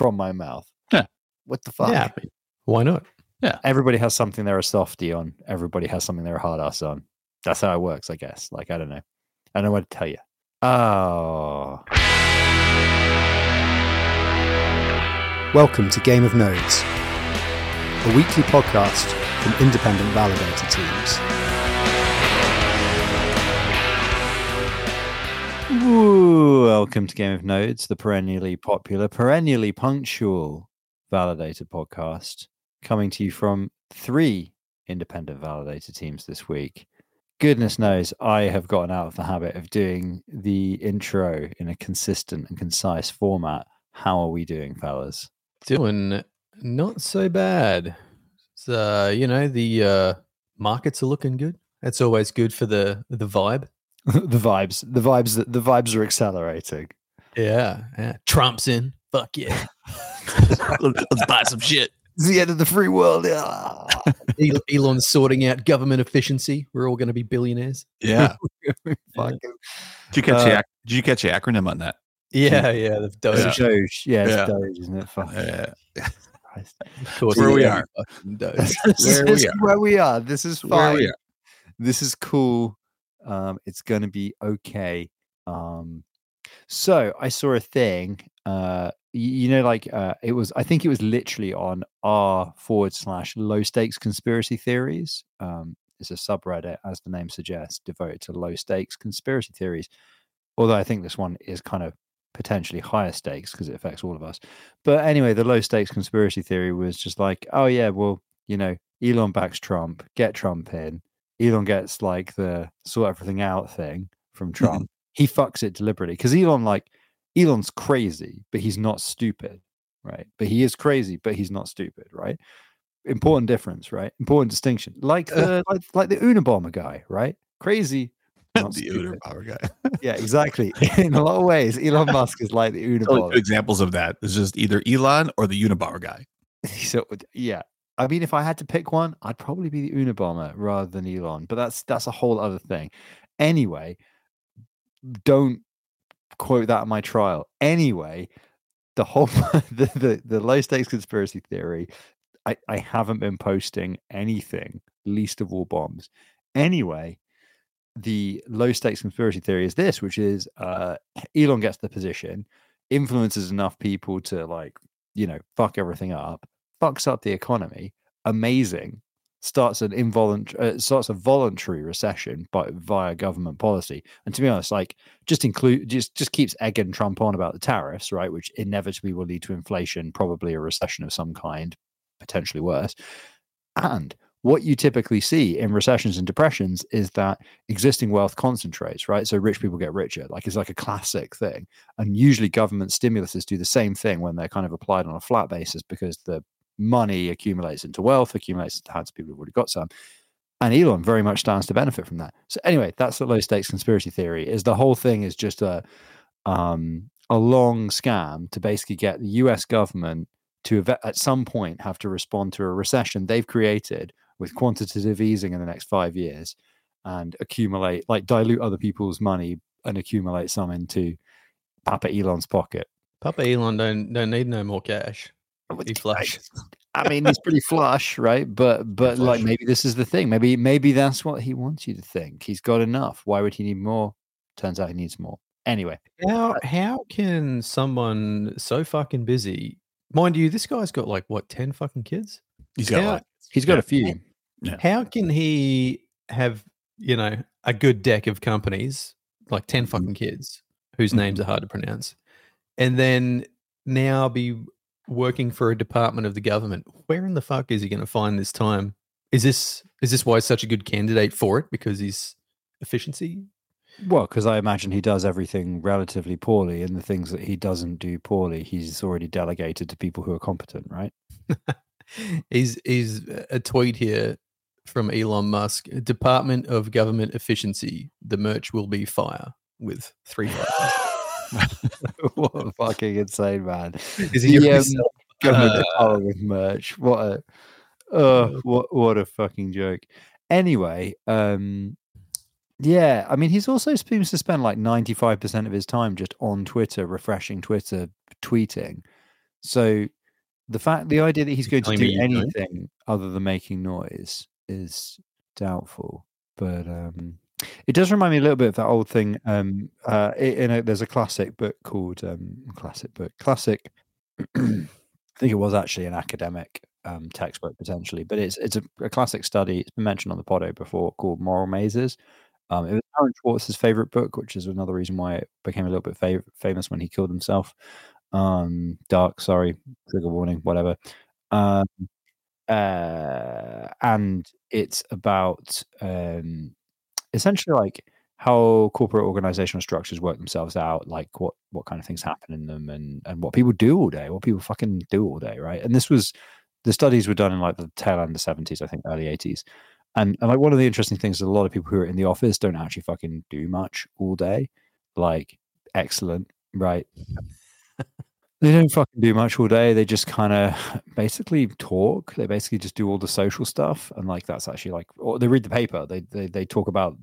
from my mouth. Yeah. What the fuck? Yeah, why not? Yeah. Everybody has something they're a softie on. Everybody has something they're a hard ass on. That's how it works, I guess. Like, I don't know. I don't know what to tell you. Oh. Welcome to Game of Nodes, a weekly podcast from independent validator teams. Ooh, welcome to Game of Nodes, the perennially popular, perennially punctual validator podcast, coming to you from 3 independent validator teams this week. Goodness knows I have gotten out of the habit of doing the intro in a consistent and concise format. How are we doing, fellas? Doing not so bad. So, the markets are looking good. That's always good for the vibe. the vibes are accelerating. Yeah. Trump's in. Fuck yeah. Let's buy some shit. It's the end of the free world. Yeah. Elon's sorting out government efficiency. We're all going to be billionaires. Yeah. Fucking, Did you catch the acronym on that? Yeah. The Doge. it's Doge. Yeah, it's Yeah. Doge, isn't it? Fuck. Yeah. Christ. Of course, Where we yeah, are. fucking Doge. This is where we are. This is Where fine. we are. This is cool. It's going to be okay. So I saw a thing. I think it was literally on r/low stakes conspiracy theories. It's a subreddit, as the name suggests, devoted to low stakes conspiracy theories. Although I think this one is kind of potentially higher stakes because it affects all of us. But anyway, the low stakes conspiracy theory was just like, oh yeah, well, Elon backs Trump, get Trump in. Elon gets like the sort everything out thing from Trump. He fucks it deliberately because Elon's crazy, but he's not stupid, right? But he is crazy, but he's not stupid, right? Important difference, right? Important distinction. Like the Unabomber guy, right? Crazy, not The stupid. Unabomber guy. Yeah, exactly. In a lot of ways, Elon Musk is like the Only Unabomber. two examples of that. It's just either Elon or the Unabomber guy. So yeah. I mean, if I had to pick one, I'd probably be the Unabomber rather than Elon, but that's a whole other thing. Anyway, don't quote that at my trial. Anyway, the whole the low stakes conspiracy theory, I haven't been posting anything, least of all bombs. Anyway, the low stakes conspiracy theory is this, which is Elon gets the position, influences enough people to fuck everything up, fucks up the economy, amazing, starts a voluntary recession via government policy. And to be honest, just keeps egging Trump on about the tariffs, right, which inevitably will lead to inflation, probably a recession of some kind, potentially worse. And what you typically see in recessions and depressions is that existing wealth concentrates, right? So rich people get richer. It's like a classic thing. And usually government stimuluses do the same thing when they're kind of applied on a flat basis because the money accumulates into wealth, accumulates into hands of people who've already got some. And Elon very much stands to benefit from that. So anyway, that's the low stakes conspiracy theory, is the whole thing is just a long scam to basically get the US government to at some point have to respond to a recession they've created with quantitative easing in the next 5 years and dilute other people's money and accumulate some into Papa Elon's pocket. Papa Elon don't need no more cash. He's flush. I mean, he's pretty flush, right? But maybe this is the thing. Maybe that's what he wants you to think. He's got enough. Why would he need more? Turns out he needs more. Anyway, how can someone so fucking busy? Mind you, this guy's got 10 fucking kids. He's got a few. Yeah. How can he have a good deck of companies, 10 fucking kids whose names are hard to pronounce, and then now be working for a department of the government? Where in the fuck is he going to find this time? Is this why he's such a good candidate for it? Because he's efficiency? Well, because I imagine he does everything relatively poorly, and the things that he doesn't do poorly, he's already delegated to people who are competent, right? He's a tweet here from Elon Musk: Department of Government Efficiency. The merch will be fire with 3 fires. What a fucking insane man! Is he government department with merch? What a fucking joke. Anyway, yeah, I mean, he's also seems to spend 95% of his time just on Twitter, refreshing Twitter, tweeting. So the idea that he's going to telling do me you don't? anything other than making noise is doubtful. But it does remind me a little bit of that old thing. There's a classic book called classic. I think it was actually an academic textbook potentially, but it's a classic study. It's been mentioned on the Poddo before, called Moral Mazes. It was Aaron Schwartz's favorite book, which is another reason why it became a little bit famous when he killed himself. Dark, sorry, trigger warning, whatever. And it's about essentially like how corporate organizational structures work themselves out, like what kind of things happen in them, and what people do all day, what people fucking do all day, right? And the studies were done in like the tail end of the 70s, I think, early 80s. And like one of the interesting things is a lot of people who are in the office don't actually fucking do much all day. Like, excellent, right? They don't fucking do much all day. They just kind of basically talk. They basically just do all the social stuff, and like that's actually like, or they read the paper. They talk about,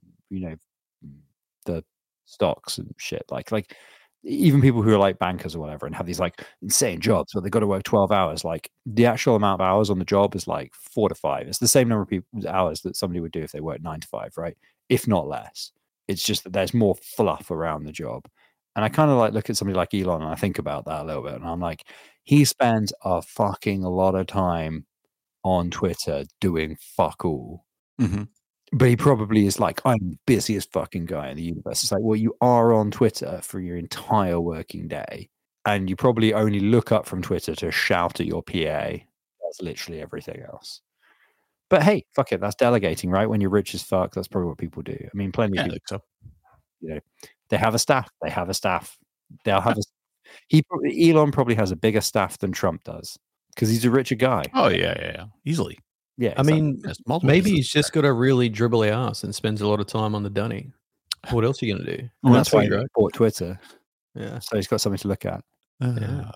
the stocks and shit. Like even people who are like bankers or whatever and have these like insane jobs, but they've got to work 12 hours. Like the actual amount of hours on the job is like 4 to 5. It's the same number of hours that somebody would do if they worked 9 to 5, right? If not less. It's just that there's more fluff around the job. And I kind of like look at somebody like Elon and I think about that a little bit. And I'm like, he spends a lot of time on Twitter doing fuck all. Mm-hmm. But he probably is like, I'm the busiest fucking guy in the universe. It's like, well, you are on Twitter for your entire working day. And you probably only look up from Twitter to shout at your PA. That's literally everything else. But hey, fuck it. That's delegating, right? When you're rich as fuck, that's probably what people do. I mean, plenty of people. So. They have a staff. They'll have Elon probably has a bigger staff than Trump does because he's a richer guy. Oh, yeah. Easily. Yeah. I mean, maybe he's just got a really dribbly ass and spends a lot of time on the dunny. What else are you going to do? Well, that's why he bought Twitter. Yeah. So he's got something to look at. Yeah.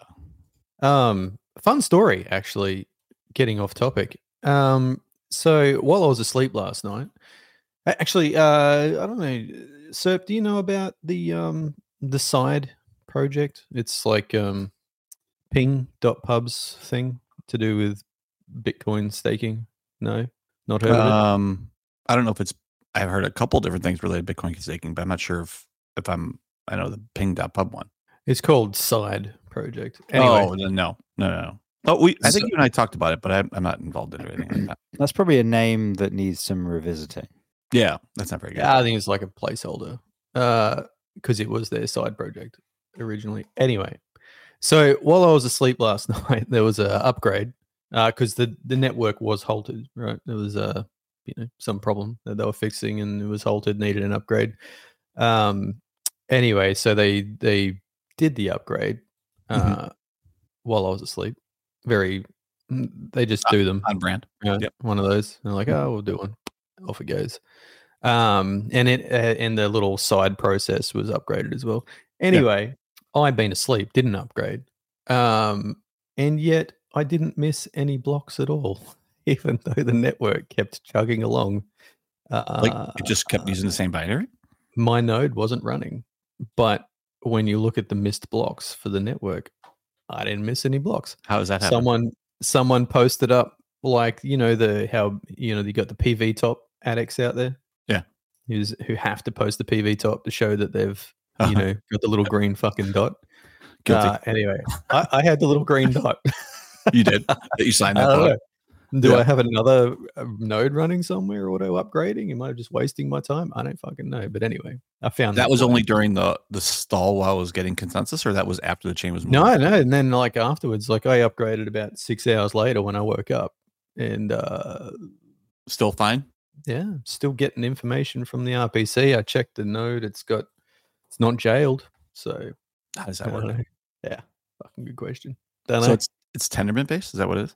Fun story, actually, getting off topic. So while I was asleep last night, actually, I don't know, Serp, do you know about the side project? It's like ping.pubs thing to do with Bitcoin staking. No, not heard of it. I don't know if I've heard a couple different things related to Bitcoin staking, but I'm not sure if I know the ping.pub one. It's called Side Project. Anyway. Oh, no. Oh, I think you and I talked about it, but I'm not involved in anything like that. That's probably a name that needs some revisiting. Yeah, that's not very good. Yeah, I think it's like a placeholder because it was their side project originally. Anyway, so while I was asleep last night, there was an upgrade because the network was halted. Right, there was some problem that they were fixing, and it was halted. Needed an upgrade. Anyway, so they did the upgrade while I was asleep. They just do them on brand. Yep. One of those. And they're like, oh, we'll do one. Off it goes. And the little side process was upgraded as well. Anyway, I'd been asleep, didn't upgrade. And yet I didn't miss any blocks at all, even though the network kept chugging along. Like it just kept using the same binary? My node wasn't running. But when you look at the missed blocks for the network, I didn't miss any blocks. How does that happen? Someone posted up like, you got the PV top addicts out there. Yeah. Who have to post the PV top to show that they've, got the little green fucking dot. Guilty. Anyway, I had the little green dot. You did? That you signed that for? Do I have another node running somewhere auto upgrading? Am I just wasting my time? I don't fucking know. But anyway, I found that was only during the stall while I was getting consensus, or that was after the chain was moved? No. And then like afterwards, like I upgraded about 6 hours later when I woke up and still fine. Yeah, still getting information from the RPC. I checked the node; it's not jailed. So how does that work? Yeah, fucking good question. So it's Tendermint based. Is that what it is?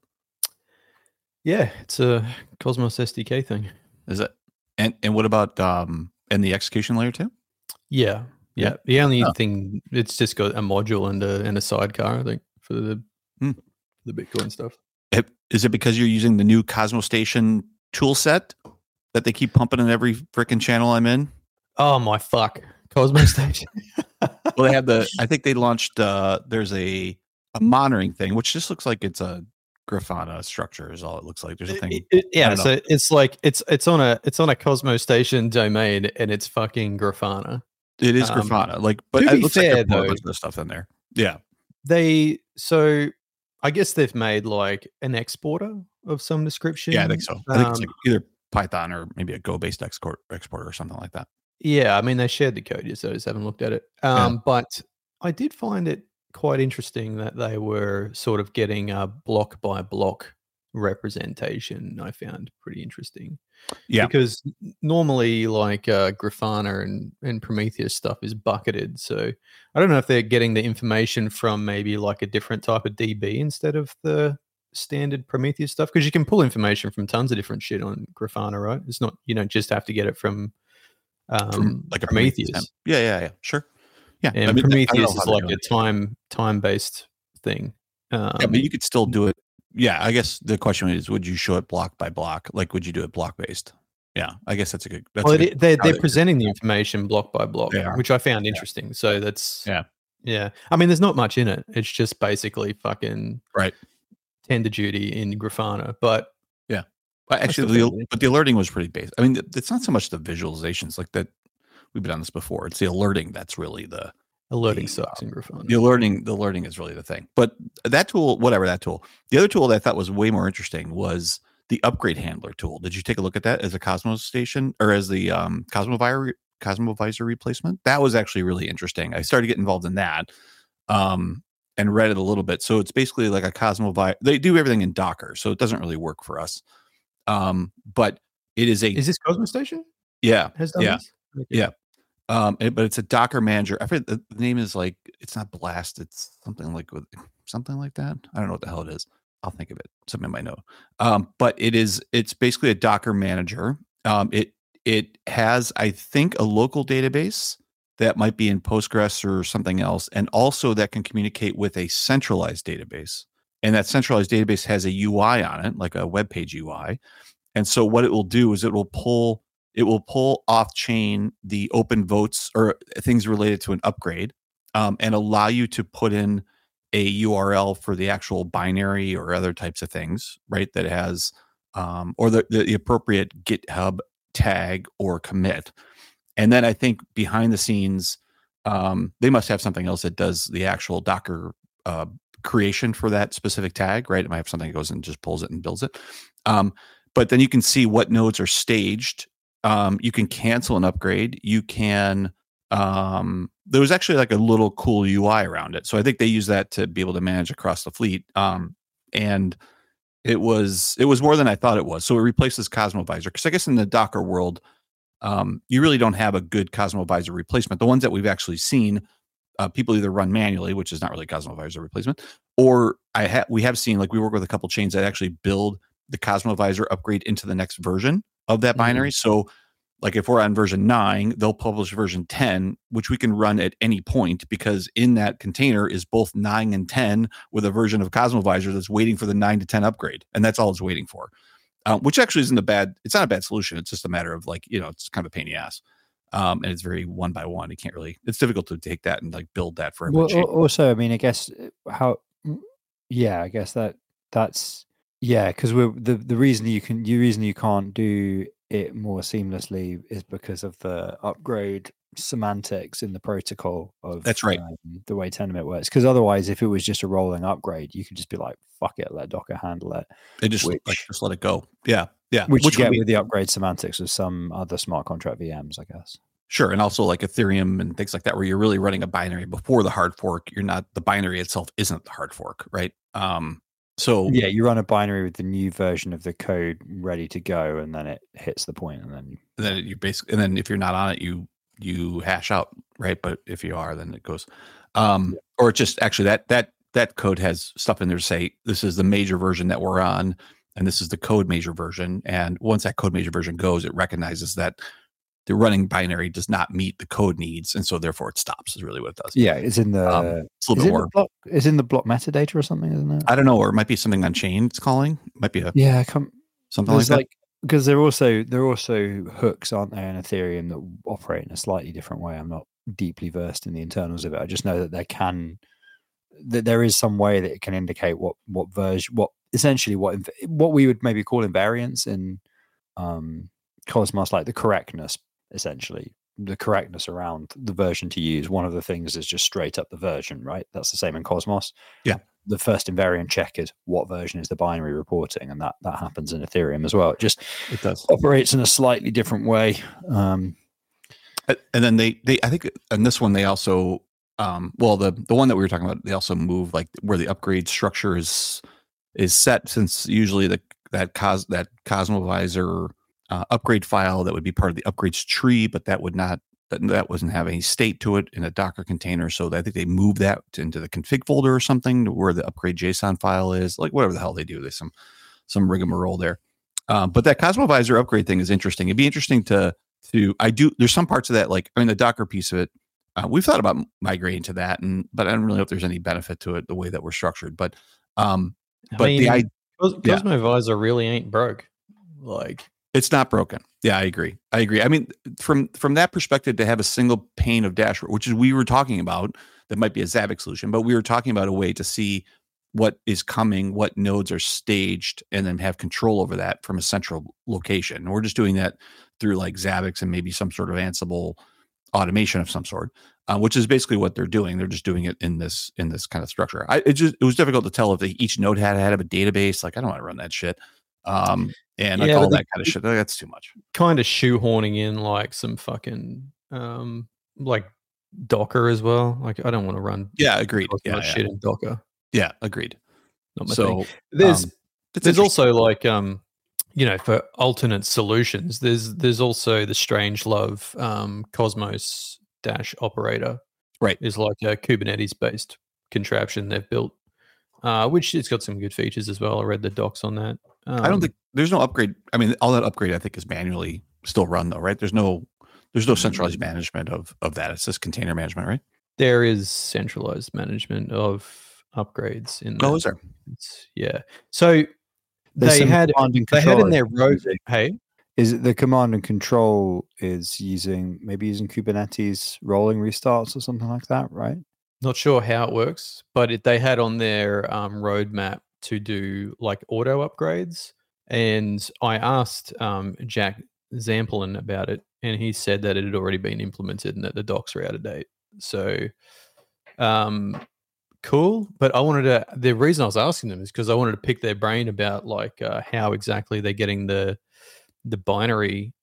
Yeah, it's a Cosmos SDK thing. Is it? And what about in the execution layer too? Yeah. The only thing, it's just got a module and a sidecar, I think, for the Bitcoin stuff. Is it because you're using the new Cosmos Station tool set that they keep pumping in every freaking channel I'm in? Oh my fuck, Cosmos Station. Well, they have I think they launched. There's a monitoring thing, which just looks like it's a Grafana structure. Is all it looks like. There's a thing. Yeah, so it's like it's on a Cosmos Station domain, and it's fucking Grafana. It is Grafana, but to it be looks fair, like there's though, a bunch of stuff in there. Yeah, I guess they've made like an exporter of some description. yeah, I think so. I think it's like either Python or maybe a Go-based exporter or something like that. Yeah, I mean they shared the code, so I just haven't looked at it. But I did find it quite interesting that they were sort of getting a block by block representation. I found pretty interesting. Yeah, because normally like Grafana and Prometheus stuff is bucketed. So I don't know if they're getting the information from maybe like a different type of DB instead of the standard Prometheus stuff, because you can pull information from tons of different shit on Grafana, right? It's not, you don't just have to get it from like a Prometheus. Yeah, sure. Yeah, And I mean, Prometheus is like a time based thing. Yeah, but you could still do it. Yeah, I guess the question is, would you show it block by block? Like, would you do it block based? Yeah, I guess that's a good. They're presenting the information block by block, which I found interesting. So that's yeah. I mean, there's not much in it. It's just basically fucking tender duty in Grafana, but yeah. But actually, the alerting was pretty basic. I mean, it's not so much the visualizations like that. We've been on this before. It's the alerting that's really the alerting sucks in Grafana. The alerting is really the thing. But that tool, whatever that tool, the other tool that I thought was way more interesting was the upgrade handler tool. Did you take a look at that as a Cosmos station or as the Cosmovisor replacement? That was actually really interesting. I started getting involved in that and read it a little bit. So it's basically like a Cosmovisor. They do everything in Docker, so it doesn't really work for us. But it is Is this Cosmos Station? Yeah. Has done this? Okay. Yeah. But it's a Docker manager. I forget the name is like, it's not Blast. It's something like that. I don't know what the hell it is. I'll think of it. Something I might know. But it's basically a Docker manager. It has, I think, a local database that might be in Postgres or something else. And also that can communicate with a centralized database. And that centralized database has a UI on it, like a web page UI. And so what it will do is it will pull off chain the open votes or things related to an upgrade and allow you to put in a URL for the actual binary or other types of things, right? That has or the appropriate GitHub tag or commit. And then I think behind the scenes, they must have something else that does the actual Docker creation for that specific tag, right? It might have something that goes and just pulls it and builds it. But then you can see what nodes are staged. You can cancel an upgrade. You can, there was actually like a little cool UI around it. So I think they use that to be able to manage across the fleet. And it was more than I thought it was. So it replaces Cosmovisor. Because I guess in the Docker world, you really don't have a good Cosmovisor replacement. The ones that we've actually seen, people either run manually, which is not really Cosmovisor replacement, or we have seen, like we work with a couple chains that actually build the Cosmovisor upgrade into the next version of that binary. So like if we're on version 9, they'll publish version 10, which we can run at any point because in that container is both 9 and 10 with a version of Cosmovisor that's waiting for the 9 to 10 upgrade. And that's all it's waiting for, which actually isn't it's not a bad solution. It's just a matter of like, it's kind of a pain in the ass. And it's very one by one. You can't really, it's difficult to take that and like build that for every chain. Also, I mean, I guess that's because the reason you can't do it more seamlessly is because of the upgrade semantics in the protocol of that's right the way Tendermint works. Because otherwise, if it was just a rolling upgrade, you could just be like, "Fuck it, let Docker handle it." It just let it go. Yeah. Which you get with the upgrade semantics of some other smart contract VMs, I guess. Sure, and also like Ethereum and things like that, where you're really running a binary before the hard fork. You're not, the binary itself isn't the hard fork, right? So yeah, you run a binary with the new version of the code ready to go, and then it hits the point, and then you basically, and then if you're not on it, you hash out, right? But if you are, then it goes, or it just actually that code has stuff in there to say this is the major version that we're on, and this is the code major version. And once that code major version goes, it recognizes that the running binary does not meet the code needs, and so therefore it stops. Is really what it does. Yeah, it's in the it's in the block metadata or something, isn't it? I don't know, or it might be something on chain. It's calling. It might be something like that. Because there are also hooks, aren't there, in Ethereum that operate in a slightly different way. I'm not deeply versed in the internals of it. I just know that there can there is some way that it can indicate what version, what we would maybe call invariance in Cosmos, like the correctness, essentially the correctness around the version to use. One of the things is just straight up the version, right? That's the same in Cosmos. Yeah. The first invariant check is what version is the binary reporting, and that happens in Ethereum as well. It does operates in a slightly different way. And then they I think in this one they also the one that we were talking about, they also move like where the upgrade structure is set, since usually that Cosmovisor upgrade file that would be part of the upgrades tree, but that wasn't have any state to it in a Docker container. So I think they moved that into the config folder or something, to where the upgrade JSON file is, like whatever the hell they do. There's some rigmarole there. But that Cosmovisor upgrade thing is interesting. It'd be interesting there's some parts of that, like the Docker piece of it, we've thought about migrating to that, but I don't really know if there's any benefit to it the way that we're structured. But Cosmovisor really ain't broke. Like, it's not broken. Yeah, I agree. I mean, from that perspective, to have a single pane of dashboard, which is we were talking about, that might be a Zabbix solution, but we were talking about a way to see what is coming, what nodes are staged, and then have control over that from a central location. And we're just doing that through like Zabbix and maybe some sort of Ansible automation of some sort, which is basically what they're doing. They're just doing it in this kind of structure. It was difficult to tell if each node had a database. Like, I don't want to run that shit. And like all that kind of shit. That's too much. Kind of shoehorning in like some fucking like Docker as well. Like, I don't want to run agreed. Shit in Docker. Yeah, agreed. Not my thing. There's also like for alternate solutions, there's also the Strangelove Cosmos operator. Right. Is like a Kubernetes based contraption they've built, which it's got some good features as well. I read the docs on that. I don't think there's no upgrade. I mean, all that upgrade I think is manually still run though, right? There's no centralized management of that. It's just container management, right? There is centralized management of upgrades in that. Oh, is there? Yeah. So they had in their roadmap. Hey, is it the command and control is using Kubernetes rolling restarts or something like that, right? Not sure how it works, but they had on their roadmap to do like auto upgrades. And I asked Jack Zampolin about it, and he said that it had already been implemented and that the docs are out of date. So cool. But the reason I was asking them is because I wanted to pick their brain about like how exactly they're getting the binary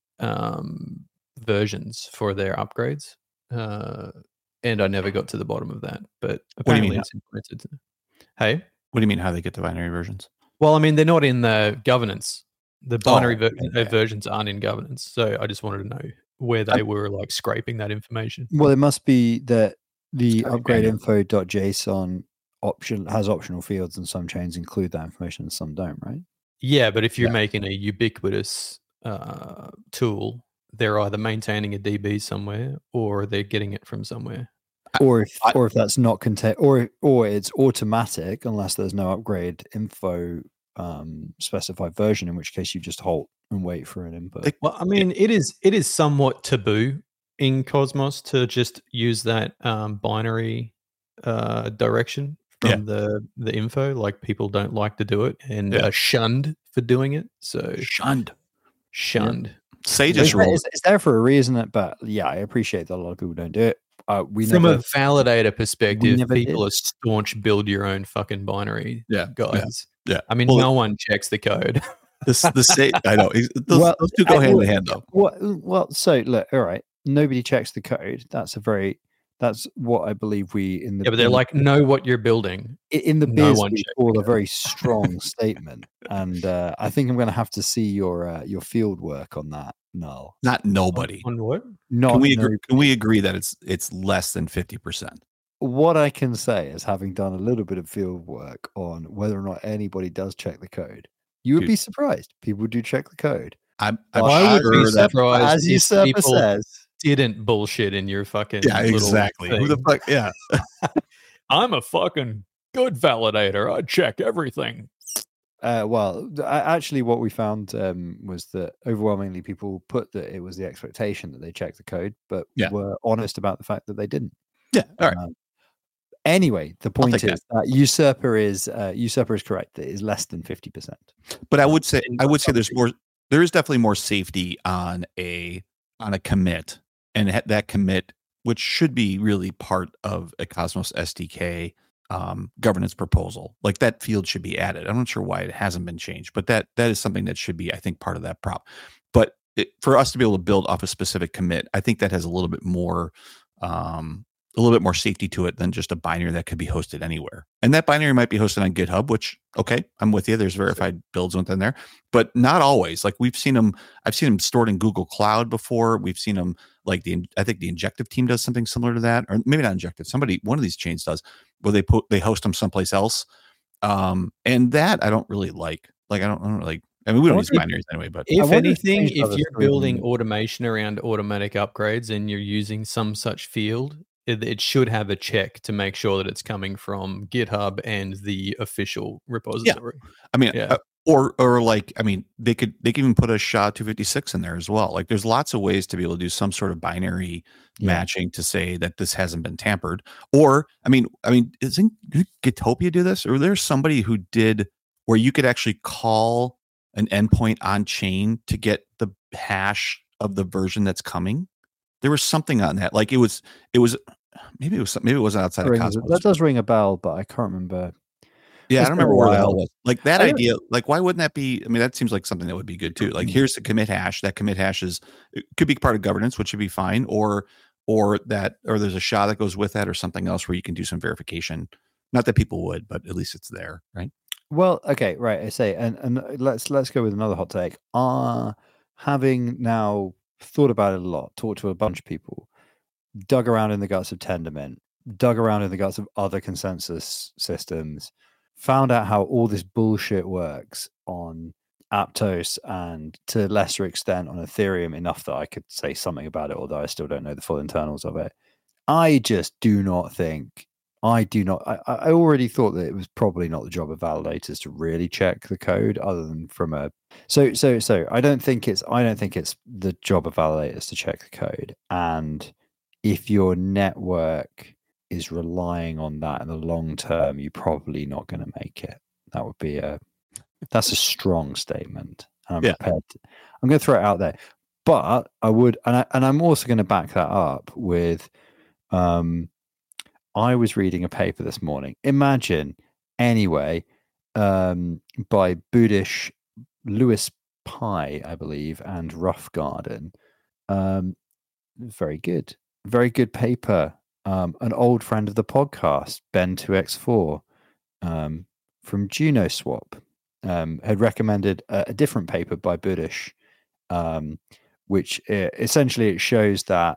versions for their upgrades. And I never got to the bottom of that. But apparently it's implemented. Hey? What do you mean how they get the binary versions? Well, I mean, they're not in the governance. The binary versions aren't in governance. So I just wanted to know where they were like scraping that information. Well, it must be that the upgrade info.json option has optional fields, and some chains include that information and some don't, right? Yeah, but if you're making a ubiquitous tool, they're either maintaining a DB somewhere or they're getting it from somewhere. Or if that's not contained, or it's automatic unless there's no upgrade info specified version, in which case you just halt and wait for an input. Well, I mean, it is somewhat taboo in Cosmos to just use that binary direction from the info. Like, people don't like to do it and are shunned for doing it. So shunned. Yeah. Sage is it's there for a reason, but I appreciate that a lot of people don't do it. From a validator perspective, people are staunch build your own fucking binary guys. Yeah. I mean, no one checks the code. I know. Those two go hand in hand though. Well, so look, all right. Nobody checks the code. That's what I believe but they're like, know what you're building. In the biz, we call a very strong statement. And I think I'm going to have to see your field work on that. No, not nobody. On what? Can we agree that it's less than 50%? What I can say is, having done a little bit of field work on whether or not anybody does check the code, you would be surprised. People do check the code. I would be surprised, as you says, didn't bullshit in your fucking exactly. Who the fuck? Yeah, I'm a fucking good validator. I check everything. Actually, what we found was that overwhelmingly people put that it was the expectation that they check the code, but were honest about the fact that they didn't. Yeah, all right. Anyway, the point take is that usurper is correct. It is less than 50%. But I would say there is definitely more safety on a commit, and that commit, which should be really part of a Cosmos SDK governance proposal, like that field should be added. I'm not sure why it hasn't been changed, but that is something that should be, I think, part of that prop. But for us to be able to build off a specific commit, I think that has a little bit more safety to it than just a binary that could be hosted anywhere. And that binary might be hosted on GitHub, which, okay, I'm with you. There's verified builds within there, but not always. Like I've seen them stored in Google Cloud before. We've seen them like I think the Injective team does something similar to that, or maybe not Injective. One of these chains does, where they host them someplace else. And that I don't really like. Like I don't like. I mean, we don't use binaries anyway, but if anything, if you're building automation around automatic upgrades and you're using some such field, it should have a check to make sure that it's coming from GitHub and the official repository. Yeah. I mean, or like, I mean, they can even put a SHA-256 in there as well. Like, there's lots of ways to be able to do some sort of binary matching to say that this hasn't been tampered. Or, I mean, isn't Gitopia do this? Or there's somebody who did where you could actually call an endpoint on chain to get the hash of the version that's coming. There was something on that. Like it was maybe it wasn't outside of Cosmos. That does ring a bell, but I can't remember. Yeah, I don't remember where the hell it was. Like that idea, like why wouldn't that be? I mean, that seems like something that would be good too. Like here's the commit hash. That commit hash it could be part of governance, which should be fine, or there's a SHA that goes with that, or something else where you can do some verification. Not that people would, but at least it's there, right? Well, okay, right. I say, and let's go with another hot take. Having now thought about it a lot, talked to a bunch of people, dug around in the guts of Tendermint, dug around in the guts of other consensus systems, found out how all this bullshit works on Aptos and to a lesser extent on Ethereum, enough that I could say something about it, although I still don't know the full internals of it. I just do not think. I already thought that it was probably not the job of validators to really check the code, other than from a so I don't think it's the job of validators to check the code. And if your network is relying on that in the long term, you're probably not going to make it. That would be that's a strong statement. I'm prepared. I'm going to throw it out there, but I would, and I'm also going to back that up with I was reading a paper this morning. Imagine, anyway, by Budish, Lewis Pye, I believe, and Rough Garden. Very good paper. An old friend of the podcast, Ben2X4, from JunoSwap, had recommended a different paper by Budish, which essentially it shows that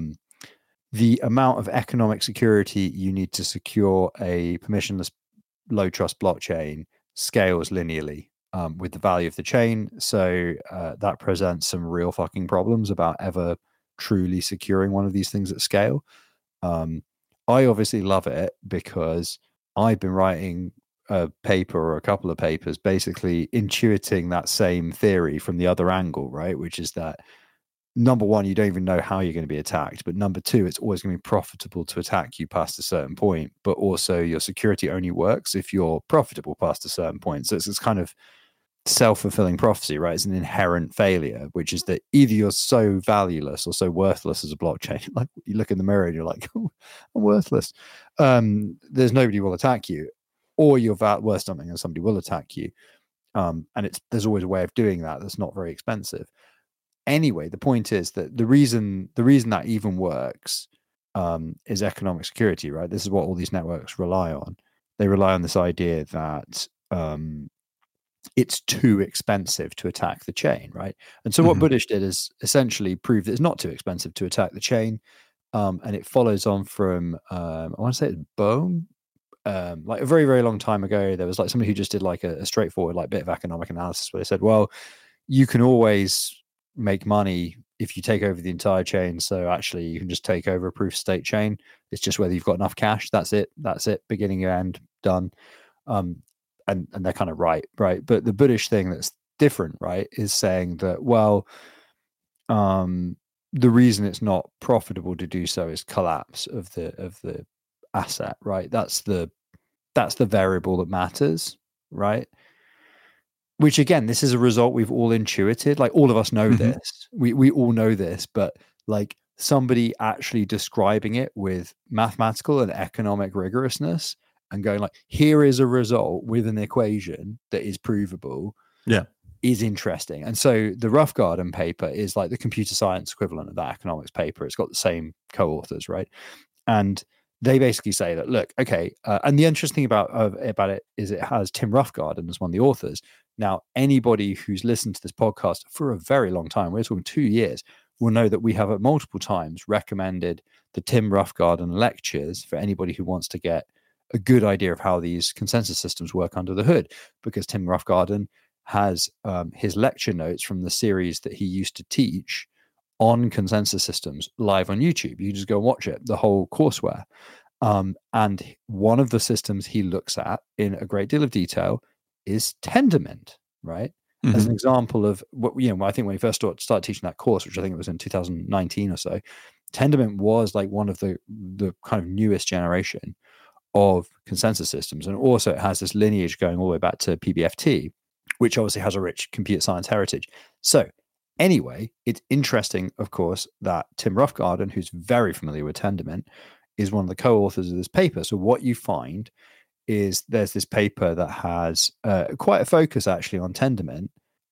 the amount of economic security you need to secure a permissionless low trust blockchain scales linearly with the value of the chain. So that presents some real fucking problems about ever truly securing one of these things at scale. I obviously love it because I've been writing a paper or a couple of papers basically intuiting that same theory from the other angle, right? Which is that number one, you don't even know how you're going to be attacked. But number two, it's always going to be profitable to attack you past a certain point. But also your security only works if you're profitable past a certain point. So it's this kind of self-fulfilling prophecy, right? It's an inherent failure, which is that either you're so valueless or so worthless as a blockchain. Like you look in the mirror and you're like, oh, I'm worthless. There's nobody who will attack you. Or you're worth something and somebody will attack you. And there's always a way of doing that that's not very expensive. Anyway, the point is that the reason that even works is economic security, right? This is what all these networks rely on. They rely on this idea that it's too expensive to attack the chain, right? And so what Budish did is essentially prove that it's not too expensive to attack the chain. And it follows on from, I want to say it's Bohm. Like a very, very long time ago, there was like somebody who just did like a straightforward like bit of economic analysis where they said, well, you can always make money if you take over the entire chain. So actually you can just take over a proof of stake chain. It's just whether you've got enough cash. That's it. Beginning and end, done. And they're kind of right. But the Budish thing that's different, right, is saying that, well, the reason it's not profitable to do so is collapse of the asset, right? That's the variable that matters, right? Which again, this is a result we've all intuited. Like all of us know this. We all know this, but like somebody actually describing it with mathematical and economic rigorousness and going like, here is a result with an equation that is provable. Yeah. Is interesting. And so the Roughgarden paper is like the computer science equivalent of that economics paper. It's got the same co-authors, right? And they basically say that, look, okay, and the interesting about it is it has Tim Roughgarden as one of the authors. Now, anybody who's listened to this podcast for a very long time, we're talking 2 years, will know that we have at multiple times recommended the Tim Roughgarden lectures for anybody who wants to get a good idea of how these consensus systems work under the hood, because Tim Roughgarden has his lecture notes from the series that he used to teach on consensus systems live on YouTube. You just go and watch it, the whole courseware. And one of the systems he looks at in a great deal of detail is Tendermint, right? As an example of what, I think when he first started teaching that course, which I think it was in 2019 or so, Tendermint was like one of the kind of newest generation of consensus systems. And also it has this lineage going all the way back to PBFT, which obviously has a rich computer science heritage. So anyway, it's interesting, of course, that Tim Roughgarden, who's very familiar with Tendermint, is one of the co-authors of this paper. So what you find is there's this paper that has quite a focus actually on Tendermint,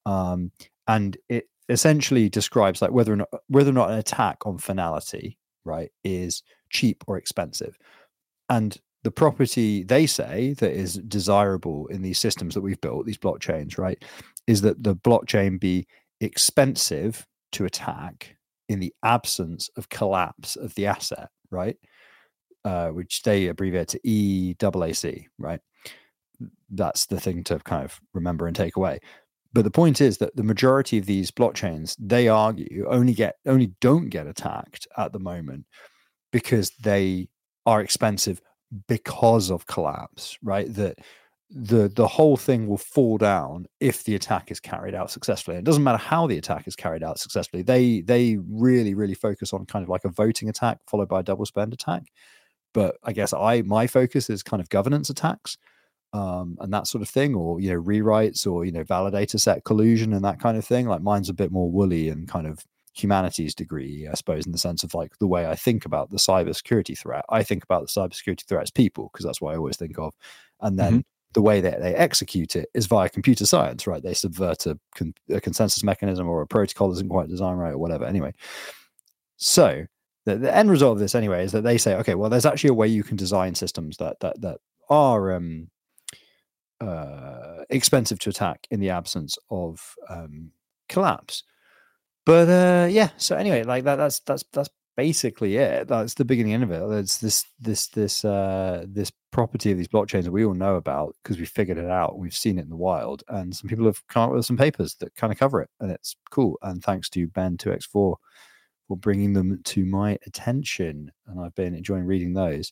and it essentially describes like whether or not an attack on finality, right, is cheap or expensive. And the property they say that is desirable in these systems that we've built, these blockchains, right, is that the blockchain be expensive to attack in the absence of collapse of the asset, right? Which they abbreviate to EAAC, right? That's the thing to kind of remember and take away. But the point is that the majority of these blockchains, they argue, only don't get attacked at the moment because they are expensive because of collapse, right? That the whole thing will fall down if the attack is carried out successfully. It doesn't matter how the attack is carried out successfully. They really focus on kind of like a voting attack followed by a double spend attack. But I guess my focus is kind of governance attacks and that sort of thing, or rewrites, or validator set collusion and that kind of thing. Like mine's a bit more woolly and kind of humanities degree, I suppose, in the sense of like the way I think about the cybersecurity threat. I think about the cybersecurity threat as people, because that's what I always think of. And then the way that they execute it is via computer science, right? They subvert a consensus mechanism or a protocol that isn't quite designed right or whatever. Anyway, so the end result of this anyway is that they say, okay, well, there's actually a way you can design systems that are expensive to attack in the absence of collapse. But yeah, so anyway, like that's basically it. That's the beginning of it. There's this property of these blockchains that we all know about because we figured it out. We've seen it in the wild, and some people have come up with some papers that kind of cover it, and it's cool. And thanks to Ben2x4 for bringing them to my attention, and I've been enjoying reading those.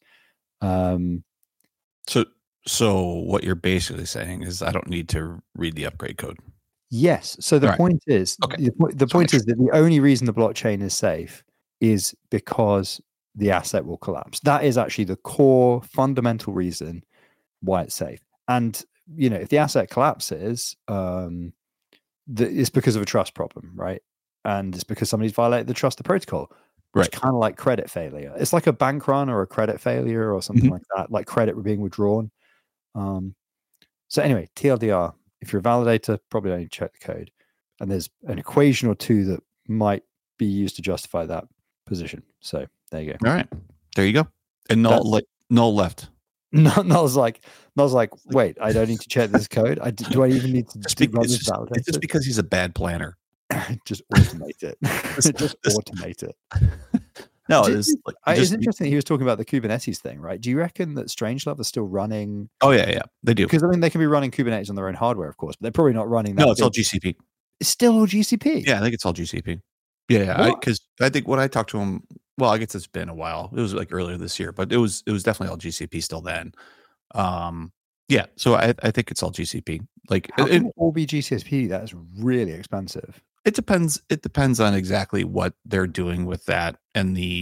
So what you're basically saying is I don't need to read the upgrade code. Yes. So the point is, the point is that the only reason the blockchain is safe is because the asset will collapse. That is actually the core fundamental reason why it's safe. And if the asset collapses, it's because of a trust problem, right? And it's because somebody's violated the trust of the protocol. It's kind of like credit failure. It's like a bank run or a credit failure or something like that, like credit being withdrawn. So anyway, TLDR, if you're a validator, probably don't need to check the code. And there's an equation or two that might be used to justify that position. So there you go. All right. There you go. And null left. Null's like, wait, I don't need to check this code. Do I even need to run this validator? It's just because he's a bad planner. Just automate it. Just automate it. No, it's interesting. He was talking about the Kubernetes thing, right? Do you reckon that Strangelove is still running? Oh yeah, they do. Because I mean, they can be running Kubernetes on their own hardware, of course, but they're probably not running that. No, it's all GCP. It's still all GCP. Yeah, I think it's all GCP. Yeah, because I think when I talked to him, well, I guess it's been a while. It was like earlier this year, but it was definitely all GCP still then. Yeah, so I think it's all GCP. Like how can it all be GCP? That is really expensive. It depends. It depends on exactly what they're doing with that and the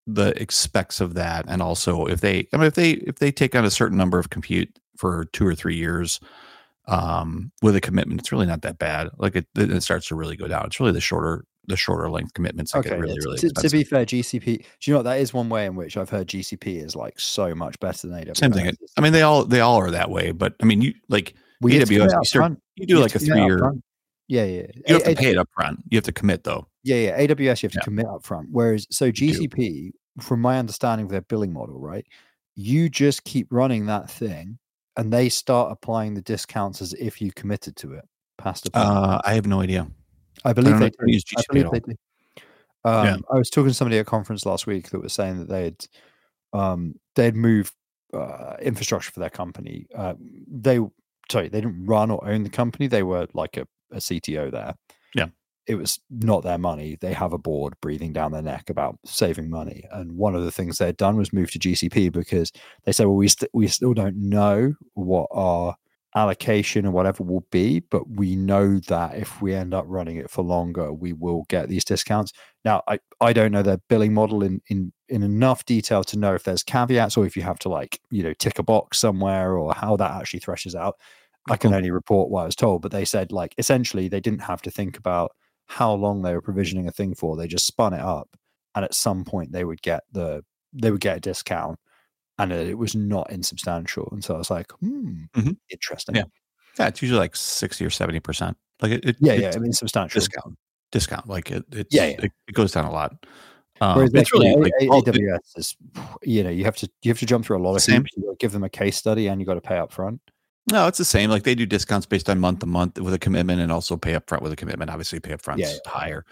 the specs of that, and also if they take on a certain number of compute for 2 or 3 years with a commitment, it's really not that bad. Like it starts to really go down. It's really the shorter length commitments that get really expensive. To be fair, GCP, do you know what, that is one way in which I've heard GCP is like so much better than AWS. Same thing. I mean, they all are that way, but I mean, you like AWS, you do like a 3-year. Yeah. You have to pay it up front. You have to commit though. Yeah. AWS, you have to commit up front. Whereas, so GCP, from my understanding of their billing model, right, you just keep running that thing and they start applying the discounts as if you committed to it past a point. I have no idea. I believe they do. Use GCP they do. I was talking to somebody at a conference last week that was saying that they'd moved infrastructure for their company. They didn't run or own the company. They were like a CTO there. Yeah. It was not their money. They have a board breathing down their neck about saving money. And one of the things they'd done was move to GCP because they said, well, we still don't know what our allocation or whatever will be, but we know that if we end up running it for longer, we will get these discounts. Now, I don't know their billing model in enough detail to know if there's caveats or if you have to tick a box somewhere or how that actually threshes out. I can only report what I was told, but they said essentially they didn't have to think about how long they were provisioning a thing for. They just spun it up, and at some point they would get a discount, and it was not insubstantial. And so I was like, interesting. Yeah, it's usually like 60 or 70%. Like I mean, substantial discount. Like it goes down a lot. Whereas it's really AWS is, you have to jump through a lot of hoops. You got to give them a case study, and you got to pay up front. No, it's the same. Like they do discounts based on month to month with a commitment, and also pay up front with a commitment. Obviously, pay up front higher.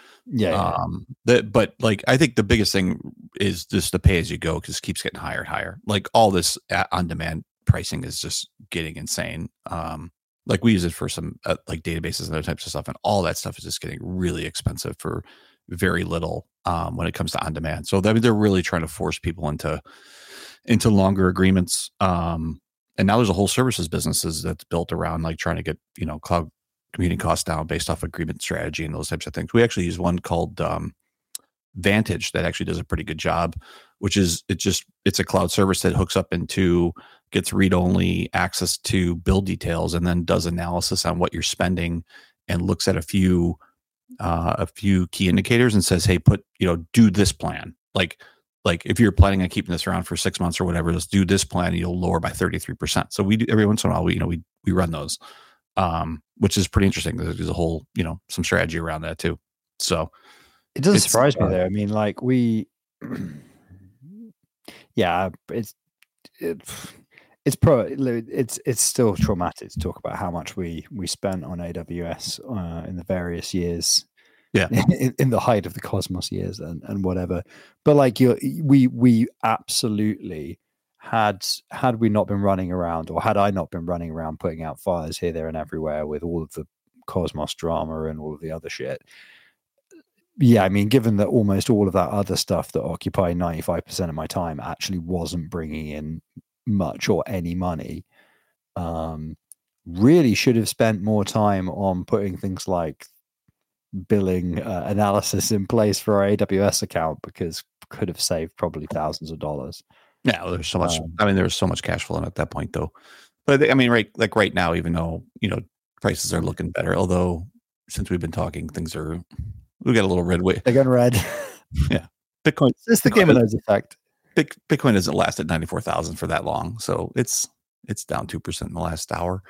But like I think the biggest thing is just the pay as you go, because it keeps getting higher and higher. Like all this on demand pricing is just getting insane. Like we use it for some like databases and other types of stuff, and all that stuff is just getting really expensive for very little when it comes to on demand. So they're really trying to force people into longer agreements. And now there's a whole services businesses that's built around like trying to get, cloud computing costs down based off agreement strategy and those types of things. We actually use one called Vantage that actually does a pretty good job, which is it's a cloud service that hooks up gets read-only access to bill details and then does analysis on what you're spending and looks at a few key indicators and says, hey, do this plan. Like if you're planning on keeping this around for 6 months or whatever, let's do this plan and you'll lower by 33%. So we do every once in a while, we run those, which is pretty interesting. There's a whole, some strategy around that too. So it doesn't surprise me there. I mean, like it's still traumatic to talk about how much we spent on AWS in the various years. Yeah, in the height of the Cosmos years and whatever, but like we absolutely had we not been running around, or had I not been running around putting out fires here, there, and everywhere with all of the Cosmos drama and all of the other shit. Yeah, I mean, given that almost all of that other stuff that occupied 95% of my time actually wasn't bringing in much or any money, really should have spent more time on putting things like billing analysis in place for our AWS account, because could have saved probably thousands of dollars. Yeah, well, there's so much. There's so much cash flow at that point, though. But right now, even though prices are looking better, although since we've been talking, we got a little red weight. They're going red. Yeah, Bitcoin. It's the Game of Nodes effect. Bitcoin hasn't lasted 94,000 for that long, so it's down 2% in the last hour.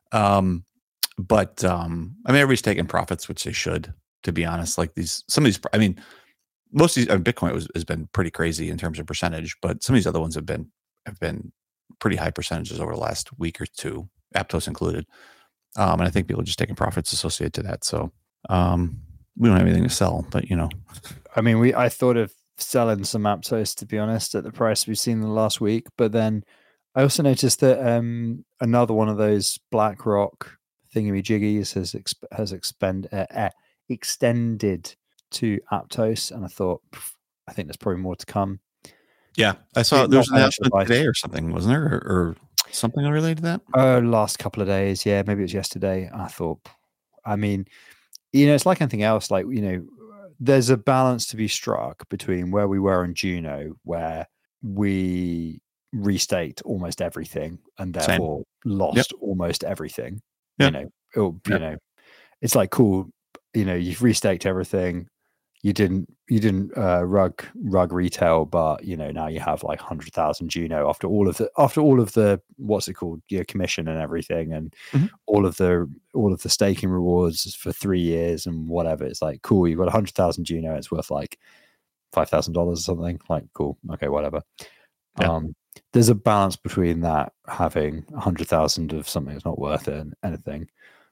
But everybody's taking profits, which they should, to be honest. Like most of these, Bitcoin has been pretty crazy in terms of percentage, but some of these other ones have been pretty high percentages over the last week or two, Aptos included. And I think people are just taking profits associated to that. So we don't have anything to sell, but I thought of selling some Aptos, to be honest, at the price we've seen in the last week, but then I also noticed that another one of those BlackRock thingamajiggies has extended to Aptos, and I thought, I think there's probably more to come. Yeah, I saw there was an announcement today or something, wasn't there, or something related to that? Last couple of days, maybe it was yesterday. I thought, it's like anything else. Like there's a balance to be struck between where we were in Juno, where we restaked almost everything and therefore lost almost everything. Yep. It's like, cool, you've restaked everything. You didn't rug retail, but now you have like 100,000 Juno after all of the what's it called, commission and everything, and all of the staking rewards for 3 years and whatever. It's like, cool, you've got 100,000 Juno. It's worth like $5,000 or something. Like, cool, okay, whatever. Yeah. There's a balance between that, having 100,000 of something that's not worth anything.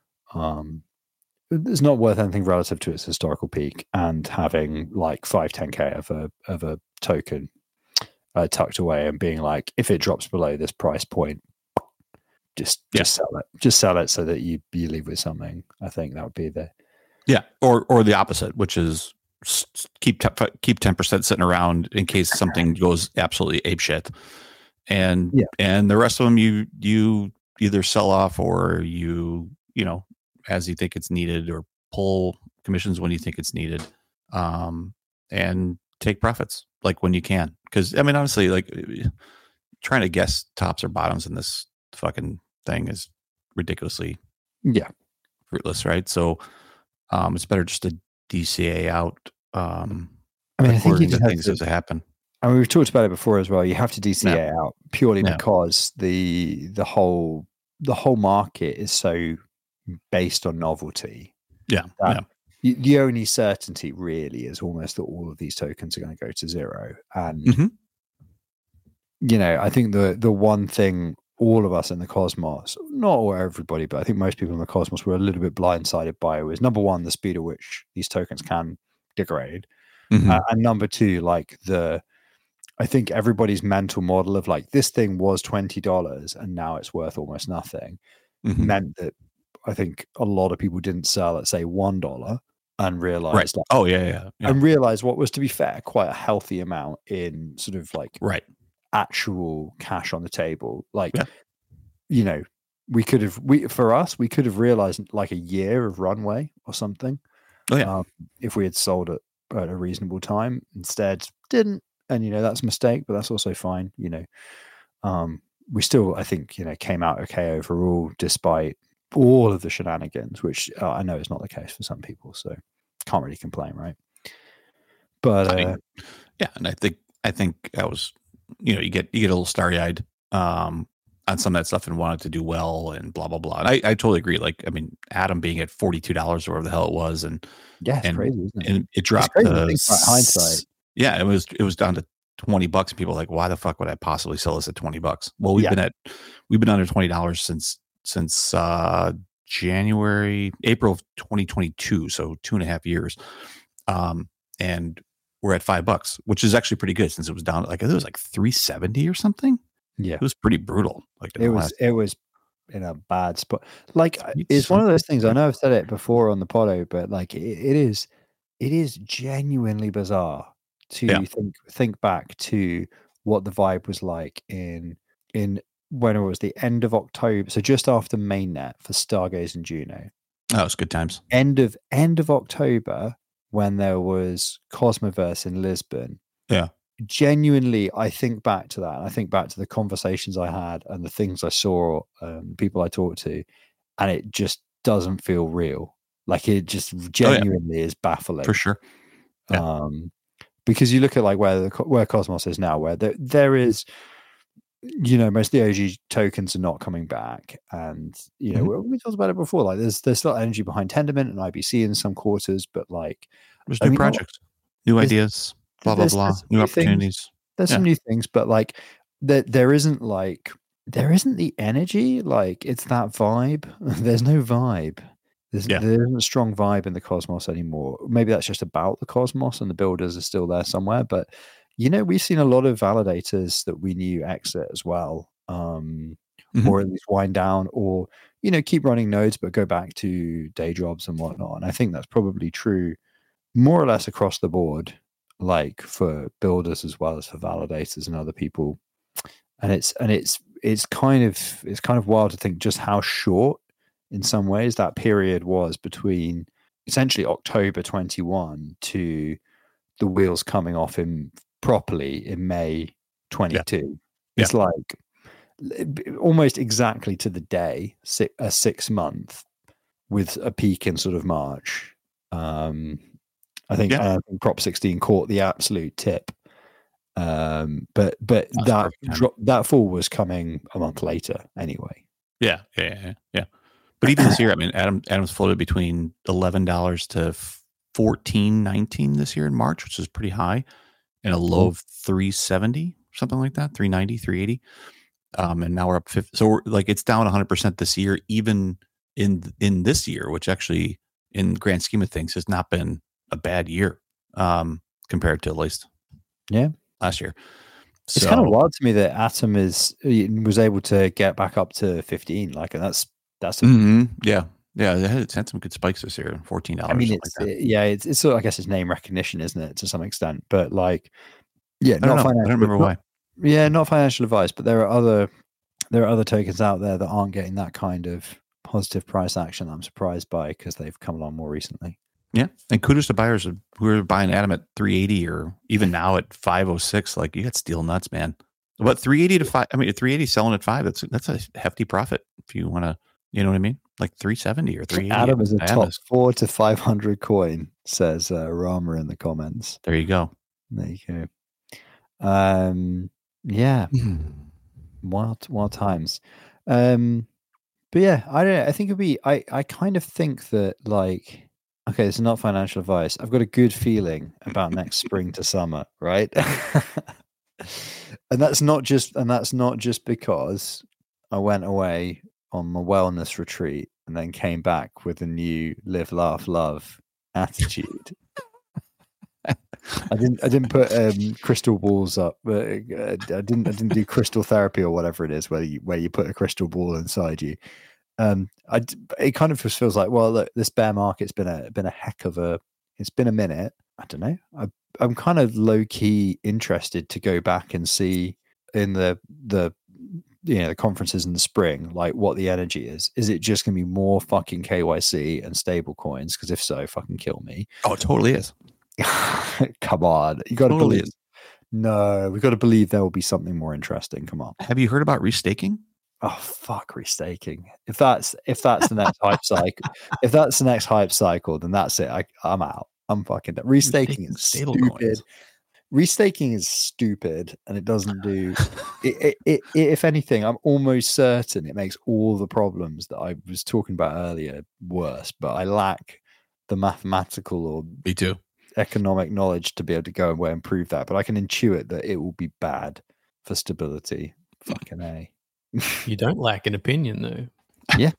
It's not worth anything relative to its historical peak, and having like 5-10k of a token tucked away and being like, if it drops below this price point, just sell it so that you leave with something. I think that would be or the opposite, which is keep 10% sitting around in case something goes absolutely apeshit, and the rest of them you either sell off or you as you think it's needed, or pull commissions when you think it's needed, and take profits like when you can. Because I mean, honestly, like trying to guess tops or bottoms in this fucking thing is ridiculously fruitless, right? So it's better just to DCA out. I think things as they happen. I mean, we've talked about it before as well. You have to DCA out purely because the whole market is so based on novelty. The only certainty really is almost that all of these tokens are going to go to zero. And I think the one thing all of us in the Cosmos, not everybody, but I think most people in the Cosmos were a little bit blindsided by was, number one, the speed at which these tokens can degrade, and number two, like I think everybody's mental model of like, this thing was $20 and now it's worth almost nothing, meant that I think a lot of people didn't sell at, say, $1 and realized, and realized what was, to be fair, quite a healthy amount in sort of like actual cash on the table. Like, we could have realized like a year of runway or something. If we had sold it at a reasonable time. Instead, didn't, and that's a mistake, but that's also fine. We still, I think, came out okay overall, despite all of the shenanigans, which I know is not the case for some people, so can't really complain, right? But and I think that was, you get a little starry-eyed on some of that stuff and wanted to do well and blah blah blah. And I totally agree. Like, I mean, Atom being at $42 or whatever the hell it was, and it's crazy, isn't it? And it dropped to hindsight. Yeah, it was down to $20, and people were like, why the fuck would I possibly sell this at $20? Well, we've been under $20 since April of 2022, so 2.5 years, and we're at $5, which is actually pretty good since it was down like, it was like 370 or something. It was pretty brutal. Like, it was in a bad spot. Like, it's one of those things, I know I've said it before on the podo, but like it is genuinely bizarre to think back to what the vibe was like in when it was the end of October, so just after mainnet for Stargaze and Juno. Oh, it's good times. End of October, when there was Cosmoverse in Lisbon. Yeah. Genuinely, I think back to that. I think back to the conversations I had and the things I saw, people I talked to, and it just doesn't feel real. Like, it just genuinely is baffling. For sure. Yeah. Because you look at like where Cosmos is now, where there is, most of the OG tokens are not coming back, and we talked about it before. Like, there's still energy behind Tendermint and IBC in some quarters, but like, there's new projects, new ideas, blah blah blah, new opportunities. There's some new things, but like, there isn't the energy. Like, it's that vibe. There's no vibe. There isn't a strong vibe in the Cosmos anymore. Maybe that's just about the Cosmos and the builders are still there somewhere. But, we've seen a lot of validators that we knew exit as well, or at least wind down, or, keep running nodes, but go back to day jobs and whatnot. And I think that's probably true more or less across the board, like for builders as well as for validators and other people. And it's kind of wild to think just how short, in some ways, that period was between essentially October 21 to the wheels coming off him properly in May 22. Yeah. It's like almost exactly to the day, a 6 month with a peak in sort of March. I think Prop 16 caught the absolute tip. But that fall was coming a month later anyway. Yeah. But even this year, I mean, Adams floated between $11 to $14.19 this year in March, which is pretty high, and a low of $3.70, something like that, $3.90, $3.80. And now we're up 50. So we're like, it's down 100% this year, even in this year, which actually in the grand scheme of things has not been a bad year compared to at least last year. It's kind of wild to me that Atom was able to get back up to 15. Like, and that's yeah. It's had some good spikes this year. $14. I mean, it's sort of, I guess it's name recognition, isn't it, to some extent? But like, I don't remember why. Yeah, not financial advice, but there are other tokens out there that aren't getting that kind of positive price action that I'm surprised by because they've come along more recently. Yeah, and kudos to buyers who are buying Atom at 380 or even now at 506. Like, you got steel nuts, man. But 380 to 5. I mean, 380 selling at 5. That's a hefty profit if you want to. You know what I mean? Like 370 or 380. Atom is a top 4 to 500 coin, says Rama in the comments. There you go. There you go. Yeah, wild times. But yeah, I don't know. I think it'd be. I kind of think that, like, okay, it's not financial advice. I've got a good feeling about next spring to summer, right? and that's not just because I went away on my wellness retreat and then came back with a new live, laugh, love attitude. I didn't put crystal balls up, but I didn't do crystal therapy or whatever it is, where you put a crystal ball inside you. It kind of just feels like, well, look, this bear market's been a heck of a. It's been a minute. I don't know. I'm kind of low key interested to go back and see in the conferences in the spring, like what the energy is. Is it just going to be more fucking KYC and stable coins? Because if so, fucking kill me. Oh, it totally is. Come on, you got to believe. No, we got to believe there will be something more interesting. Come on. Have you heard about restaking? Oh fuck, restaking. If that's the next hype cycle, then that's it. I'm out. I'm fucking done. Restaking is stupid. Restaking is stupid, and it doesn't do. It, if anything, I'm almost certain it makes all the problems that I was talking about earlier worse. But I lack the mathematical or me too economic knowledge to be able to go away and prove that. But I can intuit that it will be bad for stability. Fucking A. You don't lack an opinion, though. Yeah.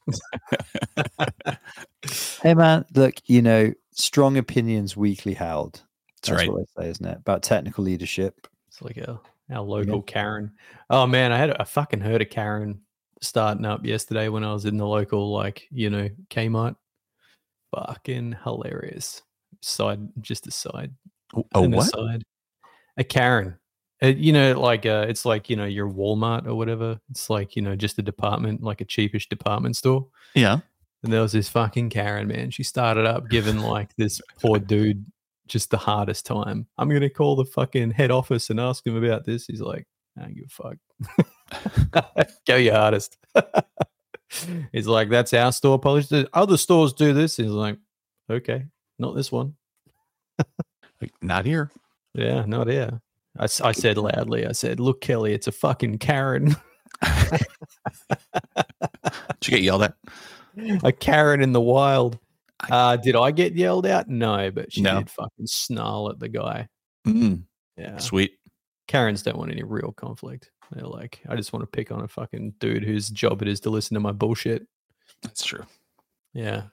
Hey, man, look, strong opinions weekly held. That's right. What I say, isn't it? About technical leadership. It's like our local Karen. Oh, man, I fucking heard a Karen starting up yesterday when I was in the local, Kmart. Fucking hilarious. Just a side. Oh, what? Aside. A Karen. It's like, your Walmart or whatever. It's like, just a department, like a cheapish department store. Yeah. And there was this fucking Karen, man. She started up giving like this poor dude just the hardest time. I'm going to call the fucking head office and ask him about this. He's like, I don't give a fuck. Go your hardest. He's like, that's our store policy. Other stores do this. He's like, okay, not this one. Like, not here. Yeah, not here. I said loudly, I said, look, Kelly, it's a fucking Karen. Did you get yelled at? A Karen in the wild. Did I get yelled at? No, but she did fucking snarl at the guy. Mm-hmm. Yeah. Sweet. Karens don't want any real conflict. They're like, I just want to pick on a fucking dude whose job it is to listen to my bullshit. That's true. Yeah.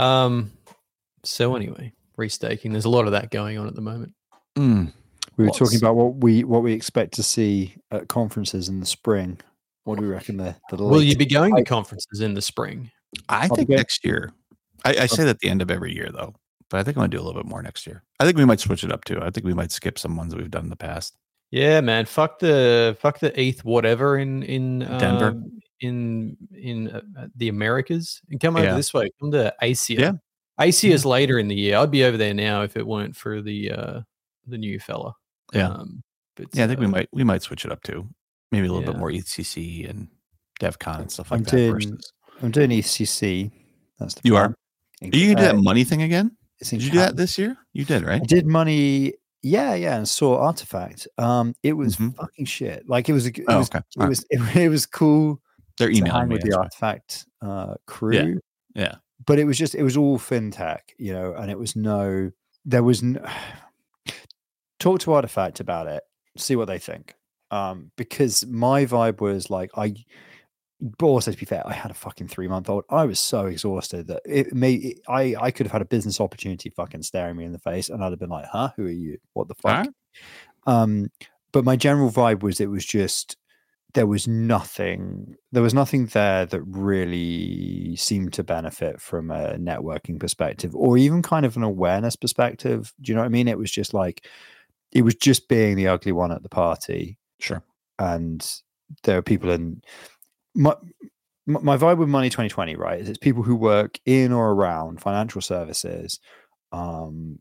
So anyway, restaking. There's a lot of that going on at the moment. We were talking about what we expect to see at conferences in the spring. What do we reckon Will you be going to conferences in the spring? I think next year. I say that at the end of every year, though. But I think I'm going to do a little bit more next year. I think we might switch it up, too. I think we might skip some ones that we've done in the past. Yeah, man. Fuck the ETH whatever in Denver. In the Americas. And come over this way. Come to ASIA. Yeah. AC is later in the year. I'd be over there now if it weren't for the new fella. Yeah. But Yeah, I think we might switch it up too. Maybe a little bit Yeah. more ECC and DevCon and stuff like I'm that. doing ECC. That's the You plan. are? Are you gonna do that money thing again? Did you do that this year? You did, right? I did money. Yeah, and saw Artifact. It was fucking shit. Like it was cool. They're to emailing hang me. with the Artifact crew. Yeah. But it was all fintech, and there was no talk to Artifact about it, see what they think. Because my vibe was like, but also to be fair, I had a fucking 3-month-old. I was so exhausted that I could have had a business opportunity fucking staring me in the face, and I'd have been like, "Huh? Who are you? What the fuck?" But my general vibe was it was just there was nothing there that really seemed to benefit from a networking perspective or even kind of an awareness perspective. Do you know what I mean? It was just like it was just being the ugly one at the party. Sure. And there are people in my vibe with Money 2020, right? Is it's people who work in or around financial services, and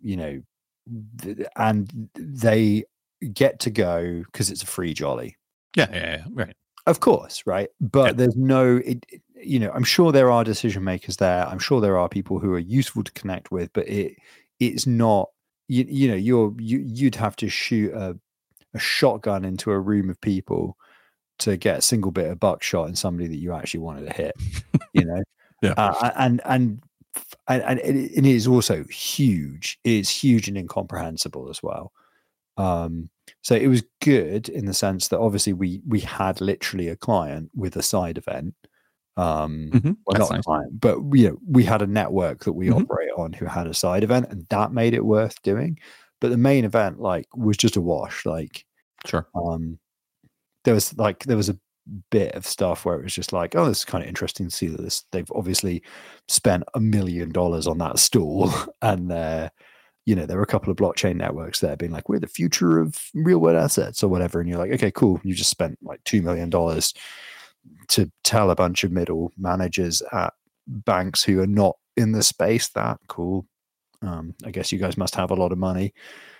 they get to go because it's a free jolly. Yeah, right. Of course, right? But there's no, I'm sure there are decision makers there. I'm sure there are people who are useful to connect with, but it's not. You'd have to shoot a shotgun into a room of people to get a single bit of buckshot in somebody that you actually wanted to hit, and it is also huge. It's huge and incomprehensible as well. So it was good in the sense that obviously we had literally a client with a side event. Well, not a client, but we had a network that we operate on who had a side event, and that made it worth doing. But the main event was just a wash. Sure. There was a bit of stuff where it was just like, oh, this is kind of interesting to see that they've obviously spent $1 million on that stall, and there were a couple of blockchain networks there being like, we're the future of real world assets or whatever. And you're like, okay, cool. You just spent like $2 million to tell a bunch of middle managers at banks who are not in the space. That cool. I guess you guys must have a lot of money,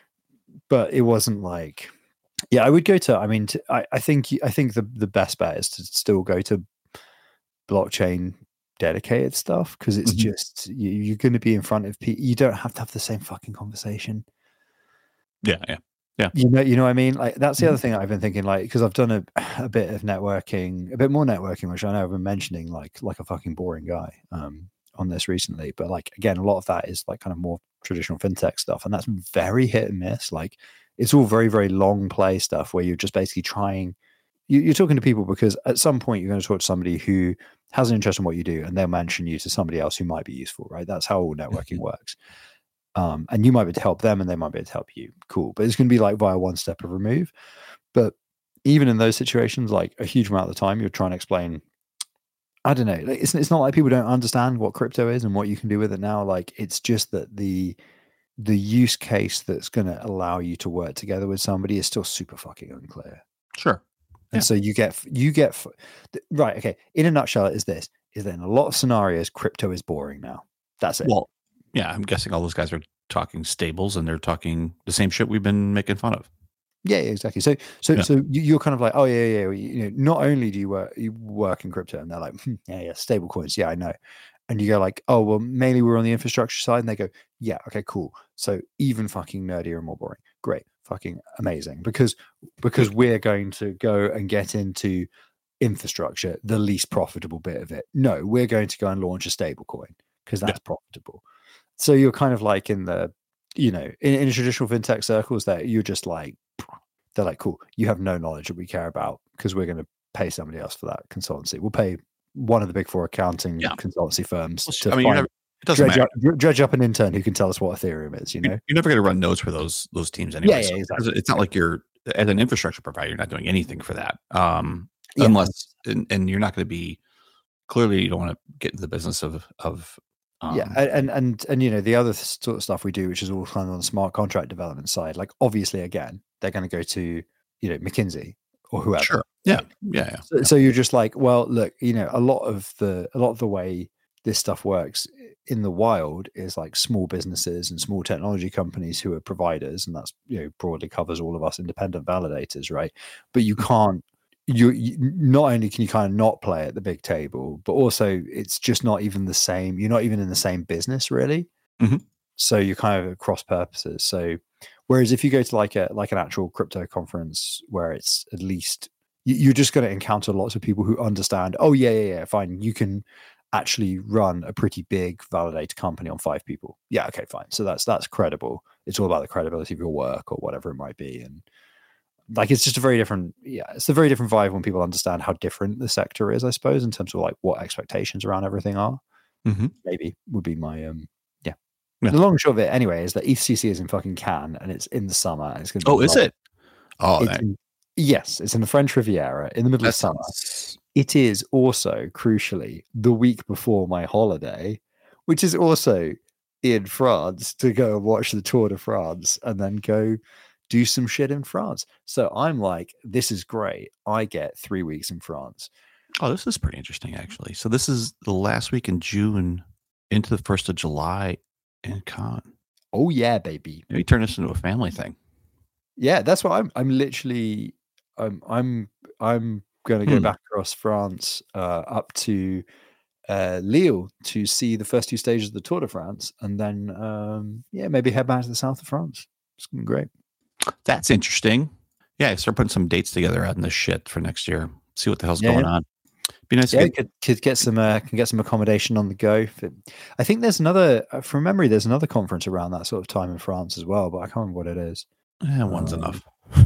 but it wasn't like, yeah, I would go to, I think the best bet is to still go to blockchain dedicated stuff, because it's just you're going to be in front of people. You don't have to have the same fucking conversation. Yeah. You know what I mean? Like that's the other thing I've been thinking, because I've done a bit of networking, a bit more networking, which I know I've been mentioning like a fucking boring guy on this recently. But again, a lot of that is kind of more traditional fintech stuff, and that's very hit and miss. It's all very, very long play stuff where you're just basically trying. You're talking to people because at some point you're going to talk to somebody who has an interest in what you do, and they'll mention you to somebody else who might be useful, right? That's how all networking works. And you might be able to help them, and they might be able to help you. Cool. But it's going to be via one step of remove. But even in those situations, a huge amount of the time, you're trying to explain, I don't know. It's not like people don't understand what crypto is and what you can do with it now. It's just that the use case that's going to allow you to work together with somebody is still super fucking unclear. Sure. And so you get right. Okay. In a nutshell, is that in a lot of scenarios, crypto is boring now. That's it. Well, yeah, I'm guessing all those guys are talking stables, and they're talking the same shit we've been making fun of. Yeah, exactly. So you're kind of like, oh yeah. Not only do you work in crypto, and they're like, yeah, stable coins. Yeah, I know. And you go like, oh well, mainly we're on the infrastructure side, and they go, yeah, okay, cool. So even fucking nerdier and more boring. Great, fucking amazing. Because we're going to go and get into infrastructure, the least profitable bit of it. No, we're going to go and launch a stable coin because that's profitable. So you're kind of like in the, in traditional fintech circles that you're just like, they're like, cool, you have no knowledge that we care about because we're going to pay somebody else for that consultancy. We'll pay one of the big four accounting consultancy firms to dredge up an intern who can tell us what Ethereum is. You're never going to run nodes for those teams anyway. Yeah, exactly. It's not like you're, as an infrastructure provider, you're not doing anything for that. Unless, and you're not going to be, clearly you don't want to get into the business of and the other sort of stuff we do, which is all kind of on the smart contract development side, obviously again they're going to go to McKinsey or whoever. Sure. Yeah. So you're just like, well, look, a lot of the way this stuff works in the wild is like small businesses and small technology companies who are providers, and that's, you know, broadly covers all of us independent validators, right? But you can't, you not only can you kind of not play at the big table, but also it's just not even the same. You're not even in the same business really. Mhm. So you're kind of at cross purposes. So whereas if you go to like an actual crypto conference where it's at least you're just going to encounter lots of people who understand, oh yeah, fine, you can actually run a pretty big validator company on 5 people. Yeah, okay, fine. So that's credible. It's all about the credibility of your work or whatever it might be. And like it's just a very different, it's a very different vibe when people understand how different the sector is, I suppose, in terms of like what expectations around everything are. Mhm. Maybe would be my Yeah. The long and short of it anyway is that ETHCC is in fucking Cannes and it's in the summer. And it's going to Oh, is it? Oh, Yes, it's in the French Riviera in the middle of summer. It is also, crucially, the week before my holiday, which is also in France, to go and watch the Tour de France and then go do some shit in France. So I'm like, this is great. I get 3 weeks in France. Oh, this is pretty interesting, actually. So this is the last week in June into the 1st of July in Cannes. Oh yeah, baby. Maybe turn this into a family thing. Yeah, that's what I'm literally I'm going to go back across France up to Lille to see the first 2 stages of the Tour de France, and then maybe head back to the south of France. It's going to be great. That's interesting. Yeah, start putting some dates together on this shit for next year. See what the hell's going on. Be nice. Yeah, could get some accommodation on the go. I think there's another, from memory, there's another conference around that sort of time in France as well, but I can't remember what it is. One's enough.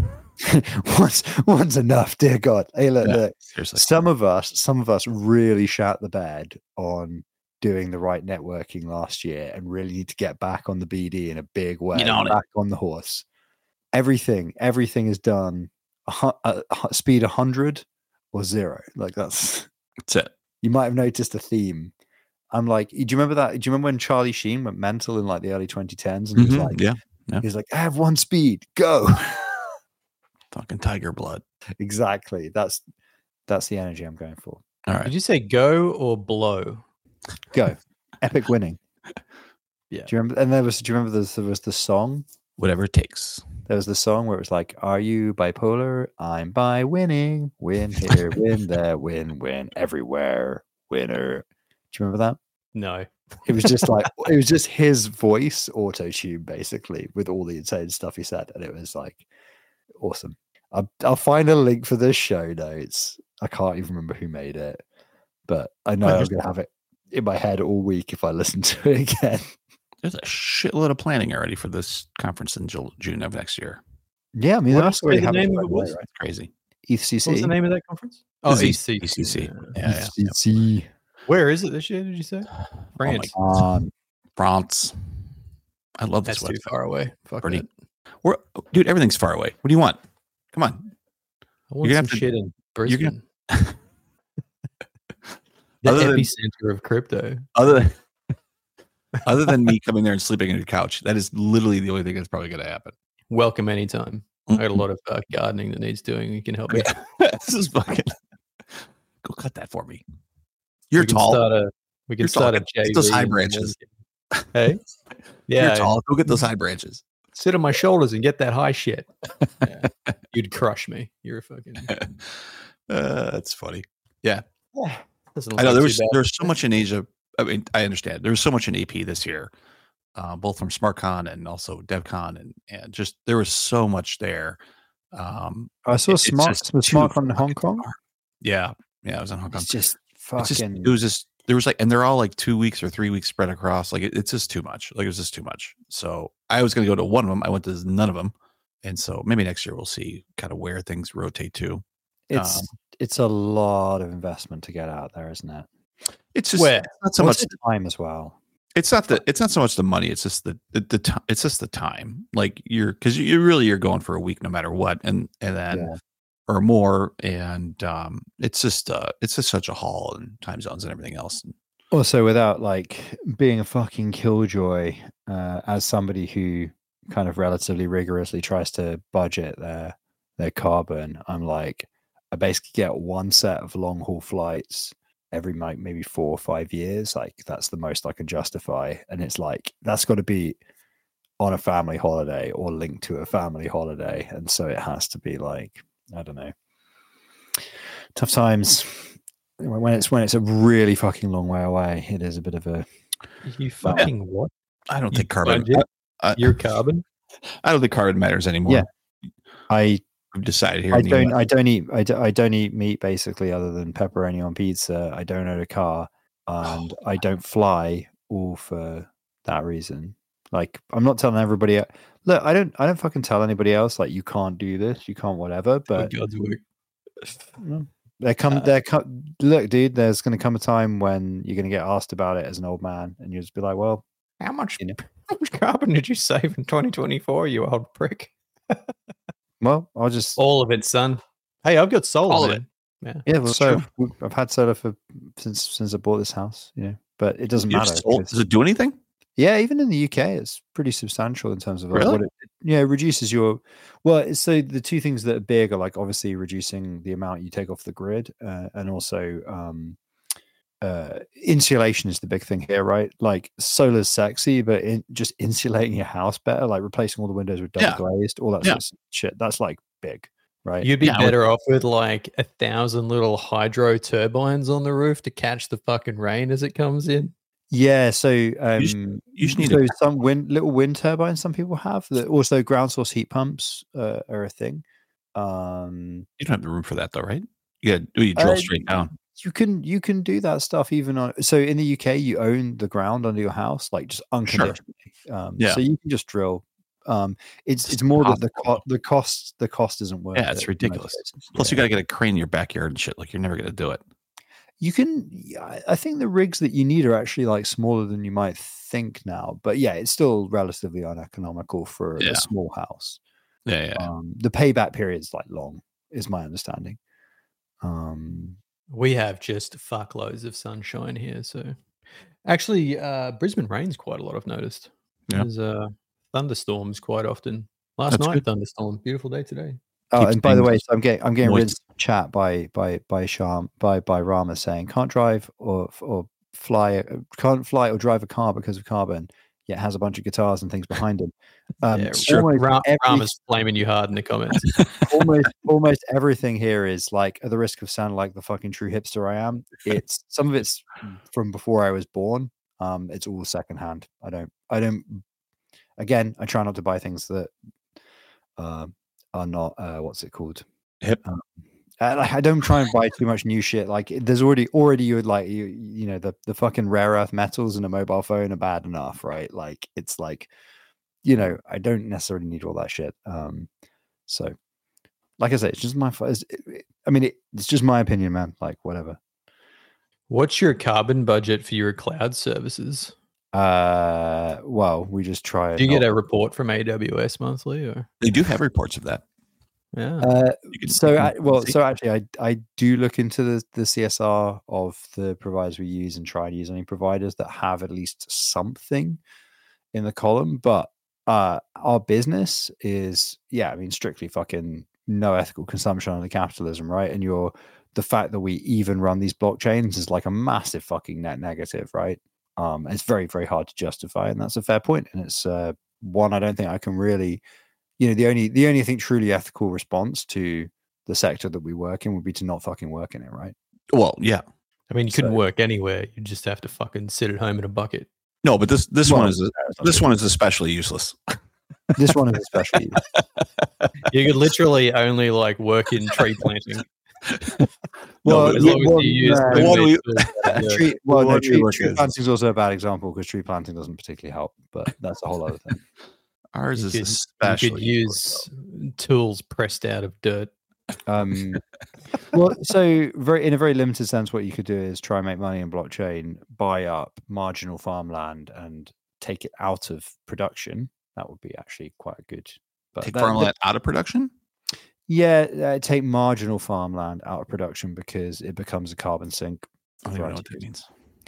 One's enough, dear God. Hey, look, seriously. Some of us really shat the bed on doing the right networking last year and really need to get back on the BD in a big way. Back on the horse. Everything is done speed 100 or 0. Like that's it. You might have noticed a theme. I'm like, do you remember that? Do you remember when Charlie Sheen went mental in like the early 2010s? And he was like, he's like, I have 1 speed, go. Fucking tiger blood. Exactly. That's the energy I'm going for. All right. Did you say go or blow? Go. Epic winning. Yeah. Do you remember? And there was the song. Whatever it takes. There was the song where it was like, are you bipolar? I'm by winning. Win here, win there, win everywhere. Winner. Do you remember that? No. It was just like, it was just his voice auto-tune basically with all the insane stuff he said. And it was like awesome. I'll find a link for this show notes. I can't even remember who made it, but I know I'm going to have it in my head all week if I listen to it again. There's a shitload of planning already for this conference in June of next year. Yeah, I mean, that's already the name of it was. Right? Crazy. ETHCC. What's the name of that conference? Oh, ETHCC. Yeah. ETHCC. Where is it this year? Did you say? France. France. I love this. That's too far away. Fuck it. Dude, everything's far away. What do you want? Come on. I want some shit in Brisbane. The epicenter of crypto. Other than me coming there and sleeping on your couch, that is literally the only thing that's probably going to happen. Welcome anytime. I got a lot of gardening that needs doing. You can help me. This is fucking. Go cut that for me. You're tall. We can start a JV. Get those high branches. Hey, yeah, you're tall. Go get those high branches. Sit on my shoulders and get that high shit. Yeah. You'd crush me. You're a fucking. That's funny. Yeah. I know there's so much in Asia. I mean, I understand. There was so much in AP this year, both from SmartCon and also DevCon, and just there was so much there. I saw SmartCon in Hong Kong. Yeah, it was in Hong Kong. It's just fucking. It was just there was like, and they're all like 2 weeks or 3 weeks spread across. Like it's just too much. Like it was just too much. So I was going to go to one of them. I went to none of them, and so maybe next year we'll see kind of where things rotate to. It's a lot of investment to get out there, isn't it? It's just not so much the time as well. It's not so much the money. It's just it's just the time. Like because you're going for a week no matter what, and then or more, and it's just such a haul and time zones and everything else. Also, without like being a fucking killjoy, as somebody who kind of relatively rigorously tries to budget their carbon, I'm like, I basically get one set of long haul flights every maybe 4 or 5 years. Like that's the most I can justify, and it's like that's got to be on a family holiday or linked to a family holiday, and so it has to be like, I don't know, tough times. When it's a really fucking long way away, it is a bit of a You fucking what? I don't You think carbon. budget your carbon. carbon? I don't think carbon matters anymore. Yeah. I've decided here. I don't eat meat basically, other than pepperoni on pizza. I don't own a car, and I don't fly, all for that reason. Like, I'm not telling everybody. Look, I don't fucking tell anybody else like you can't do this, you can't whatever. But God's work. Look, dude, there's going to come a time when you're going to get asked about it as an old man, and you'll just be like, well, How much carbon did you save in 2024, you old prick? well, I'll just All of it, son. Hey, I've got solar. All of man. Yeah. yeah. Well, That's so true. I've had solar since I bought this house, but it doesn't matter. Does it do anything? Yeah, even in the UK, it's pretty substantial in terms of like, Really? what it reduces your. Well, so the two things that are big are like obviously reducing the amount you take off the grid, and also insulation is the big thing here, right? Like solar's sexy, but just insulating your house better, like replacing all the windows with double glazed, all that sort of shit. That's like big, right? You'd be better off with like 1,000 little hydro turbines on the roof to catch the fucking rain as it comes in. Yeah, so you should need some little wind turbines. Some people have that. Also, ground source heat pumps are a thing. You don't have the room for that, though, right? You drill straight down. You can do that stuff even on. So in the UK, you own the ground under your house, like just unconditionally. So you can just drill. It's more that the cost isn't worth it. Yeah, it's ridiculous. Plus, you got to get a crane in your backyard and shit. Like, you're never going to do it. You can. I think the rigs that you need are actually like smaller than you might think now. But yeah, it's still relatively uneconomical for a small house. Yeah. The payback period is like long, is my understanding. We have just fuckloads of sunshine here. So actually, Brisbane rains quite a lot, I've noticed. Yeah. There's thunderstorms quite often. Last night, good. Thunderstorm. Beautiful day today. Oh, and by the way, so I'm getting rinsed chat by Rama saying can't drive or fly, can't fly or drive a car because of carbon, yet has a bunch of guitars and things behind him. Rama's flaming you hard in the comments. almost everything here is like, at the risk of sounding like the fucking true hipster I am, it's some of it's from before I was born. It's all secondhand. I don't. Again, I try not to buy things that are not what's it called? Hip. I don't try and buy too much new shit. Like there's already you would like you know the fucking rare earth metals in a mobile phone are bad enough, right? Like it's like, I don't necessarily need all that shit. So like I say, it's just it's just my opinion, man. Like whatever. What's your carbon budget for your cloud services? Well, we just try. Do you get a report from AWS monthly, or they do have reports of that? Yeah. So actually, I do look into the CSR of the providers we use and try and use any providers that have at least something in the column. But our business is, strictly fucking no ethical consumption under capitalism, right? And the fact that we even run these blockchains is like a massive fucking net negative, right? It's very, very hard to justify, and that's a fair point. And it's one I don't think I can really. The only I think truly ethical response to the sector that we work in would be to not fucking work in it, right? Well, yeah. I mean, you couldn't work anywhere. You just have to fucking sit at home in a bucket. No, but this one is especially useless. This one is especially useless. You could literally only like work in tree planting. Well, as long as you use tree planting is also a bad example because tree planting doesn't particularly help, but that's a whole other thing. Ours is especially. You could use tools pressed out of dirt. Well, so in a very limited sense, what you could do is try and make money in blockchain, buy up marginal farmland and take it out of production. That would be actually quite good. But take farmland out of production? Yeah, take marginal farmland out of production because it becomes a carbon sink. I don't even know what that means.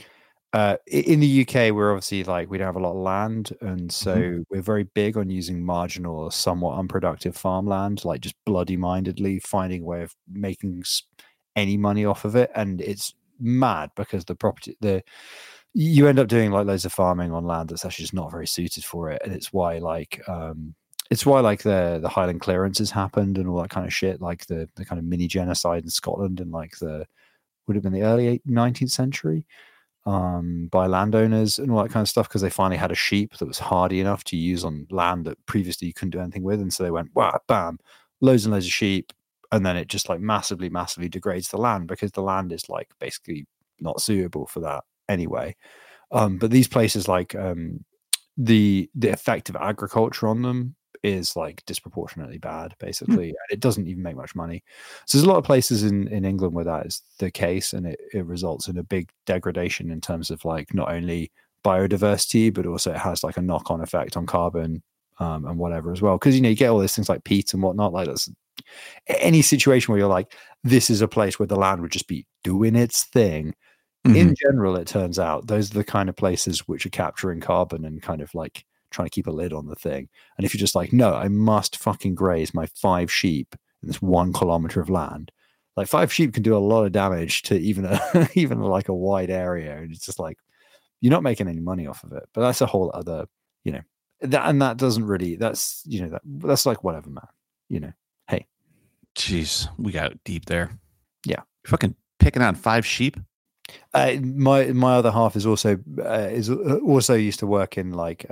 In the UK, we're obviously we don't have a lot of land, and so we're very big on using marginal or somewhat unproductive farmland, like just bloody mindedly finding a way of making any money off of it. And it's mad because you end up doing like loads of farming on land that's actually just not very suited for it, and it's why like the Highland clearances happened and all that kind of shit, like the kind of mini genocide in Scotland in like would have been the early 19th century by landowners and all that kind of stuff, because they finally had a sheep that was hardy enough to use on land that previously you couldn't do anything with, and so they went, wow, bam, loads and loads of sheep, and then it just like massively degrades the land because the land is like basically not suitable for that anyway. But these places, like the effect of agriculture on them is like disproportionately bad, basically, and it doesn't even make much money. So there's a lot of places in England where that is the case, and it results in a big degradation in terms of like not only biodiversity, but also it has like a knock-on effect on carbon and whatever as well, because you get all these things like peat and whatnot. Like that's any situation where you're like, this is a place where the land would just be doing its thing. In general, it turns out those are the kind of places which are capturing carbon and kind of like trying to keep a lid on the thing. And if you're just like, no, I must fucking graze my 5 sheep in this 1 kilometer of land, like 5 sheep can do a lot of damage to even like a wide area. And it's just like, you're not making any money off of it. But that's a whole other, that doesn't really, that's like whatever, man, hey. Jeez, we got deep there. Yeah. You're fucking picking on 5 sheep. My other half is also used to work in like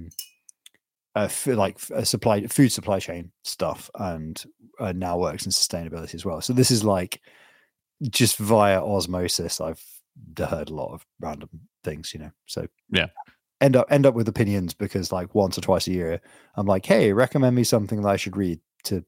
food supply chain stuff, and now works in sustainability as well. So this is like just via osmosis. I've heard a lot of random things, So yeah, end up with opinions because like once or twice a year, I'm like, hey, recommend me something that I should read to,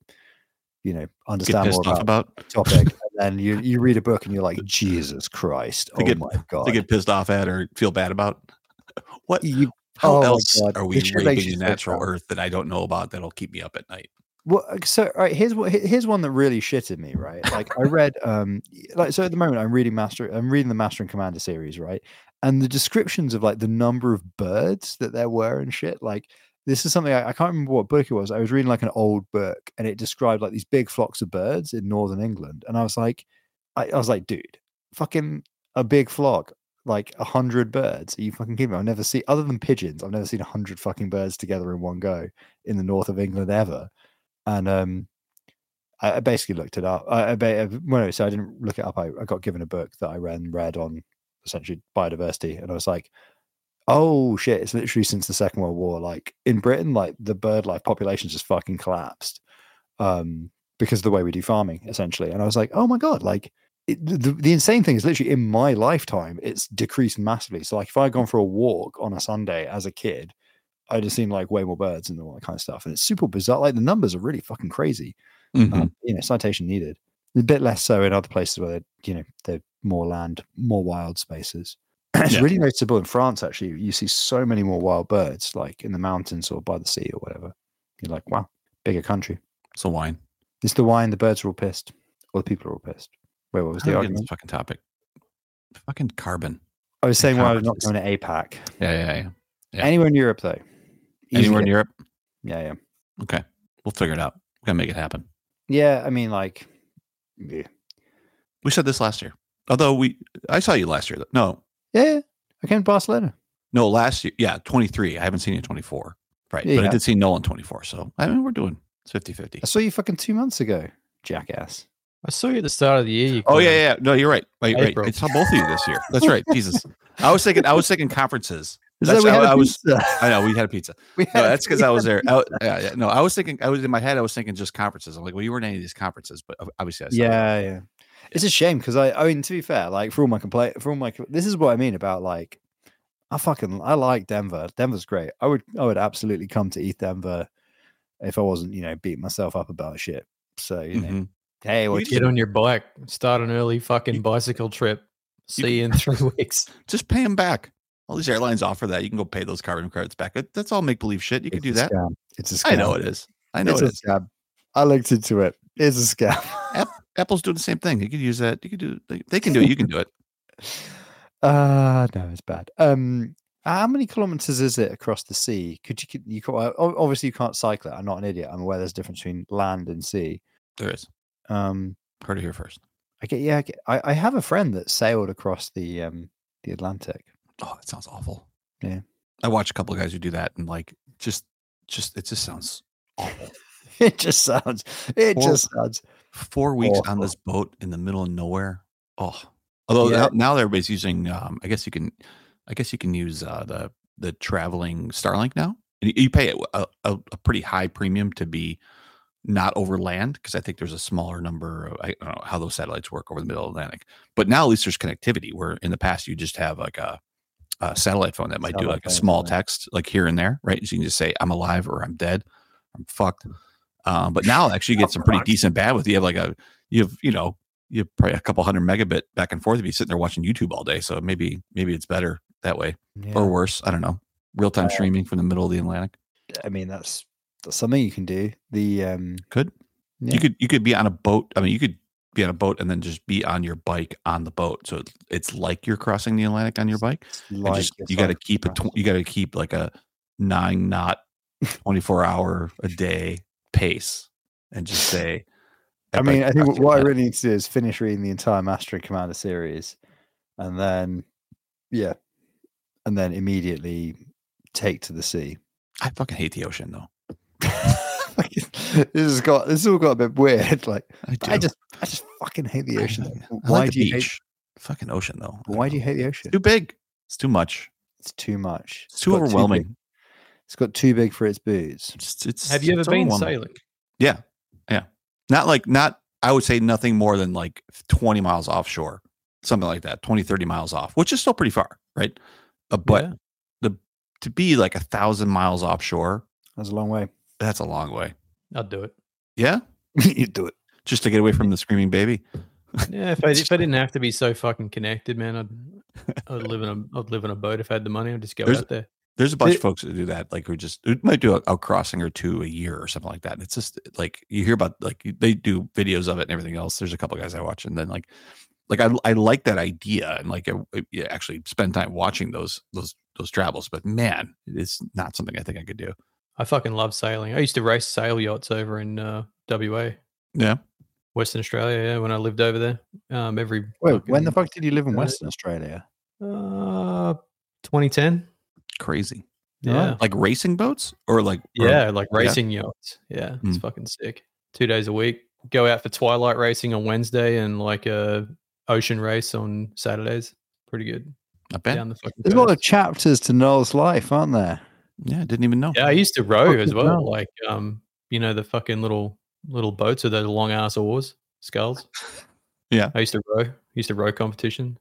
understand more about the topic. And you read a book and you're like, Jesus Christ, my God. To get pissed off at or feel bad about. What? How else are we raping the natural earth that I don't know about that'll keep me up at night? Well, so all right, here's one that really shitted me, right? Like I read so at the moment I'm reading the Master and Commander series, right? And the descriptions of like the number of birds that there were and shit, like this is something I can't remember what book it was. I was reading like an old book and it described like these big flocks of birds in northern England. And I was like, dude, fucking a big flock, like 100 birds. Are you fucking kidding me? I've never seen, other than pigeons, I've never seen 100 fucking birds together in one go in the north of England ever. And I basically looked it up. So I didn't look it up. I got given a book that I read on essentially biodiversity. And I was like, oh shit, it's literally since the Second World War, like in Britain, like the bird life populations just fucking collapsed because of the way we do farming, essentially. And I was like, oh my God, like the insane thing is literally in my lifetime, it's decreased massively. So like if I had gone for a walk on a Sunday as a kid, I'd have seen like way more birds and all that kind of stuff. And it's super bizarre. Like the numbers are really fucking crazy. Citation needed. A bit less so in other places where they're more land, more wild spaces. It's really noticeable in France, actually. You see so many more wild birds, like in the mountains or by the sea or whatever. You're like, wow, bigger country. It's the wine. It's the wine. The birds are all pissed. Or the people are all pissed. Wait, what was the argument? This fucking topic. Fucking carbon. I was saying why I was not going to APAC. Yeah. Anywhere in Europe, though. Anywhere in Europe? Yeah. Okay. We'll figure it out. We're going to make it happen. Yeah, I mean, like... Yeah. We said this last year. Although I saw you last year. No. Yeah, I came to Barcelona. No, last year. Yeah, 23. I haven't seen you in 24. Right. Yeah, but I did see Nolan 24. So, I mean, we're doing 50-50. I saw you fucking 2 months ago, jackass. I saw you at the start of the year. Yeah. No, you're right. Right. I saw both of you this year. That's right. Jesus. I was thinking conferences. I know we had a pizza. That's because I was there. No, I was in my head. I was thinking just conferences. I'm like, well, you weren't in any of these conferences, but obviously I saw Yeah. It's a shame because I mean, to be fair, like for all my this is what I mean about like, I like Denver. Denver's great. I would absolutely come to East Denver if I wasn't, beating myself up about shit. So, hey, get on your bike, start an early fucking bicycle trip. See you in 3 weeks. Just pay them back. All these airlines offer that. You can go pay those carbon credits back. That's all make believe shit. You can do that. Scam. It's a scam. I know it is. It's a scam. I looked into it. It's a scam. Apple's doing the same thing. You could use that. You could do. They can do it. You can do it. No, it's bad. How many kilometers is it across the sea? Obviously you can't cycle it. I'm not an idiot. I'm aware there's a difference between land and sea. There is. Heard it here first. I have a friend that sailed across the Atlantic. Oh, that sounds awful. Yeah. I watch a couple of guys who do that, and like just it just sounds awful. It just sounds 4 weeks on awful. this boat in the middle of nowhere. Oh, although now everybody's using. I guess you can use the traveling Starlink now. And you pay a pretty high premium to be not over land, because I think there's a smaller number of, I don't know how those satellites work over the middle of the Atlantic. But now at least there's connectivity, where in the past you just have like a satellite phone that might do like a small text like here and there, right? So you can just say I'm alive or I'm dead, I'm fucked. But now actually you get some pretty decent bandwidth. You have you have probably a couple hundred megabit back and forth if you're sitting there watching YouTube all day. So maybe it's better that way, or worse. I don't know. Real time streaming from the middle of the Atlantic. I mean, that's something you can do. Could you could be on a boat. I mean, you could be on a boat and then just be on your bike on the boat. So it's like you're crossing the Atlantic on your bike. Like you got to keep you got to keep like a 9 knot, 24 hour a day pace, and just say. I mean, I think what I really need to do is finish reading the entire Master and Commander series, and then immediately take to the sea. I fucking hate the ocean though. This has all got a bit weird. Like I just fucking hate the ocean. Why do you hate fucking ocean though? Why do you hate the ocean? It's too big. It's too much. It's too much. It's too overwhelming. It's got too big for its boots. Have you ever been sailing? Yeah. Not I would say nothing more than like 20 miles offshore, something like that, 20, 30 miles off, which is still pretty far, right? But to be like 1,000 miles offshore, that's a long way. That's a long way. I'd do it. Yeah, you'd do it just to get away from the screaming baby. Yeah, if I didn't have to be so fucking connected, man, I'd live in a boat if I had the money. I'd just go out there. There's a bunch of folks that do that, like who might do a crossing or two a year or something like that. It's just like you hear about, like they do videos of it and everything else. There's a couple of guys I watch, and then like I like that idea, and like I actually spend time watching those travels. But man, it's not something I think I could do. I fucking love sailing. I used to race sail yachts over in WA. Yeah. Western Australia, yeah, when I lived over there. When the fuck did you live in Western Australia? 2010. Crazy. Yeah. Like racing boats or like racing yachts. Yeah, it's fucking sick. 2 days a week. Go out for twilight racing on Wednesday and like a ocean race on Saturdays. Pretty good. Not bad. There's a lot of chapters to Noel's life, aren't there? Yeah, I didn't even know. Yeah, I used to row as well. Like the fucking little boats with those long ass oars, sculls. Yeah. I used to row competition.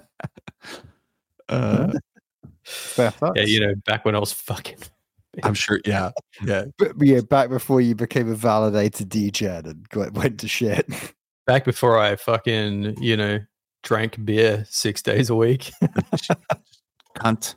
Yeah, back when I was fucking I'm sure, yeah. But back before you became a validated DJ and went to shit. Back before I fucking, drank beer 6 days a week. Cunt.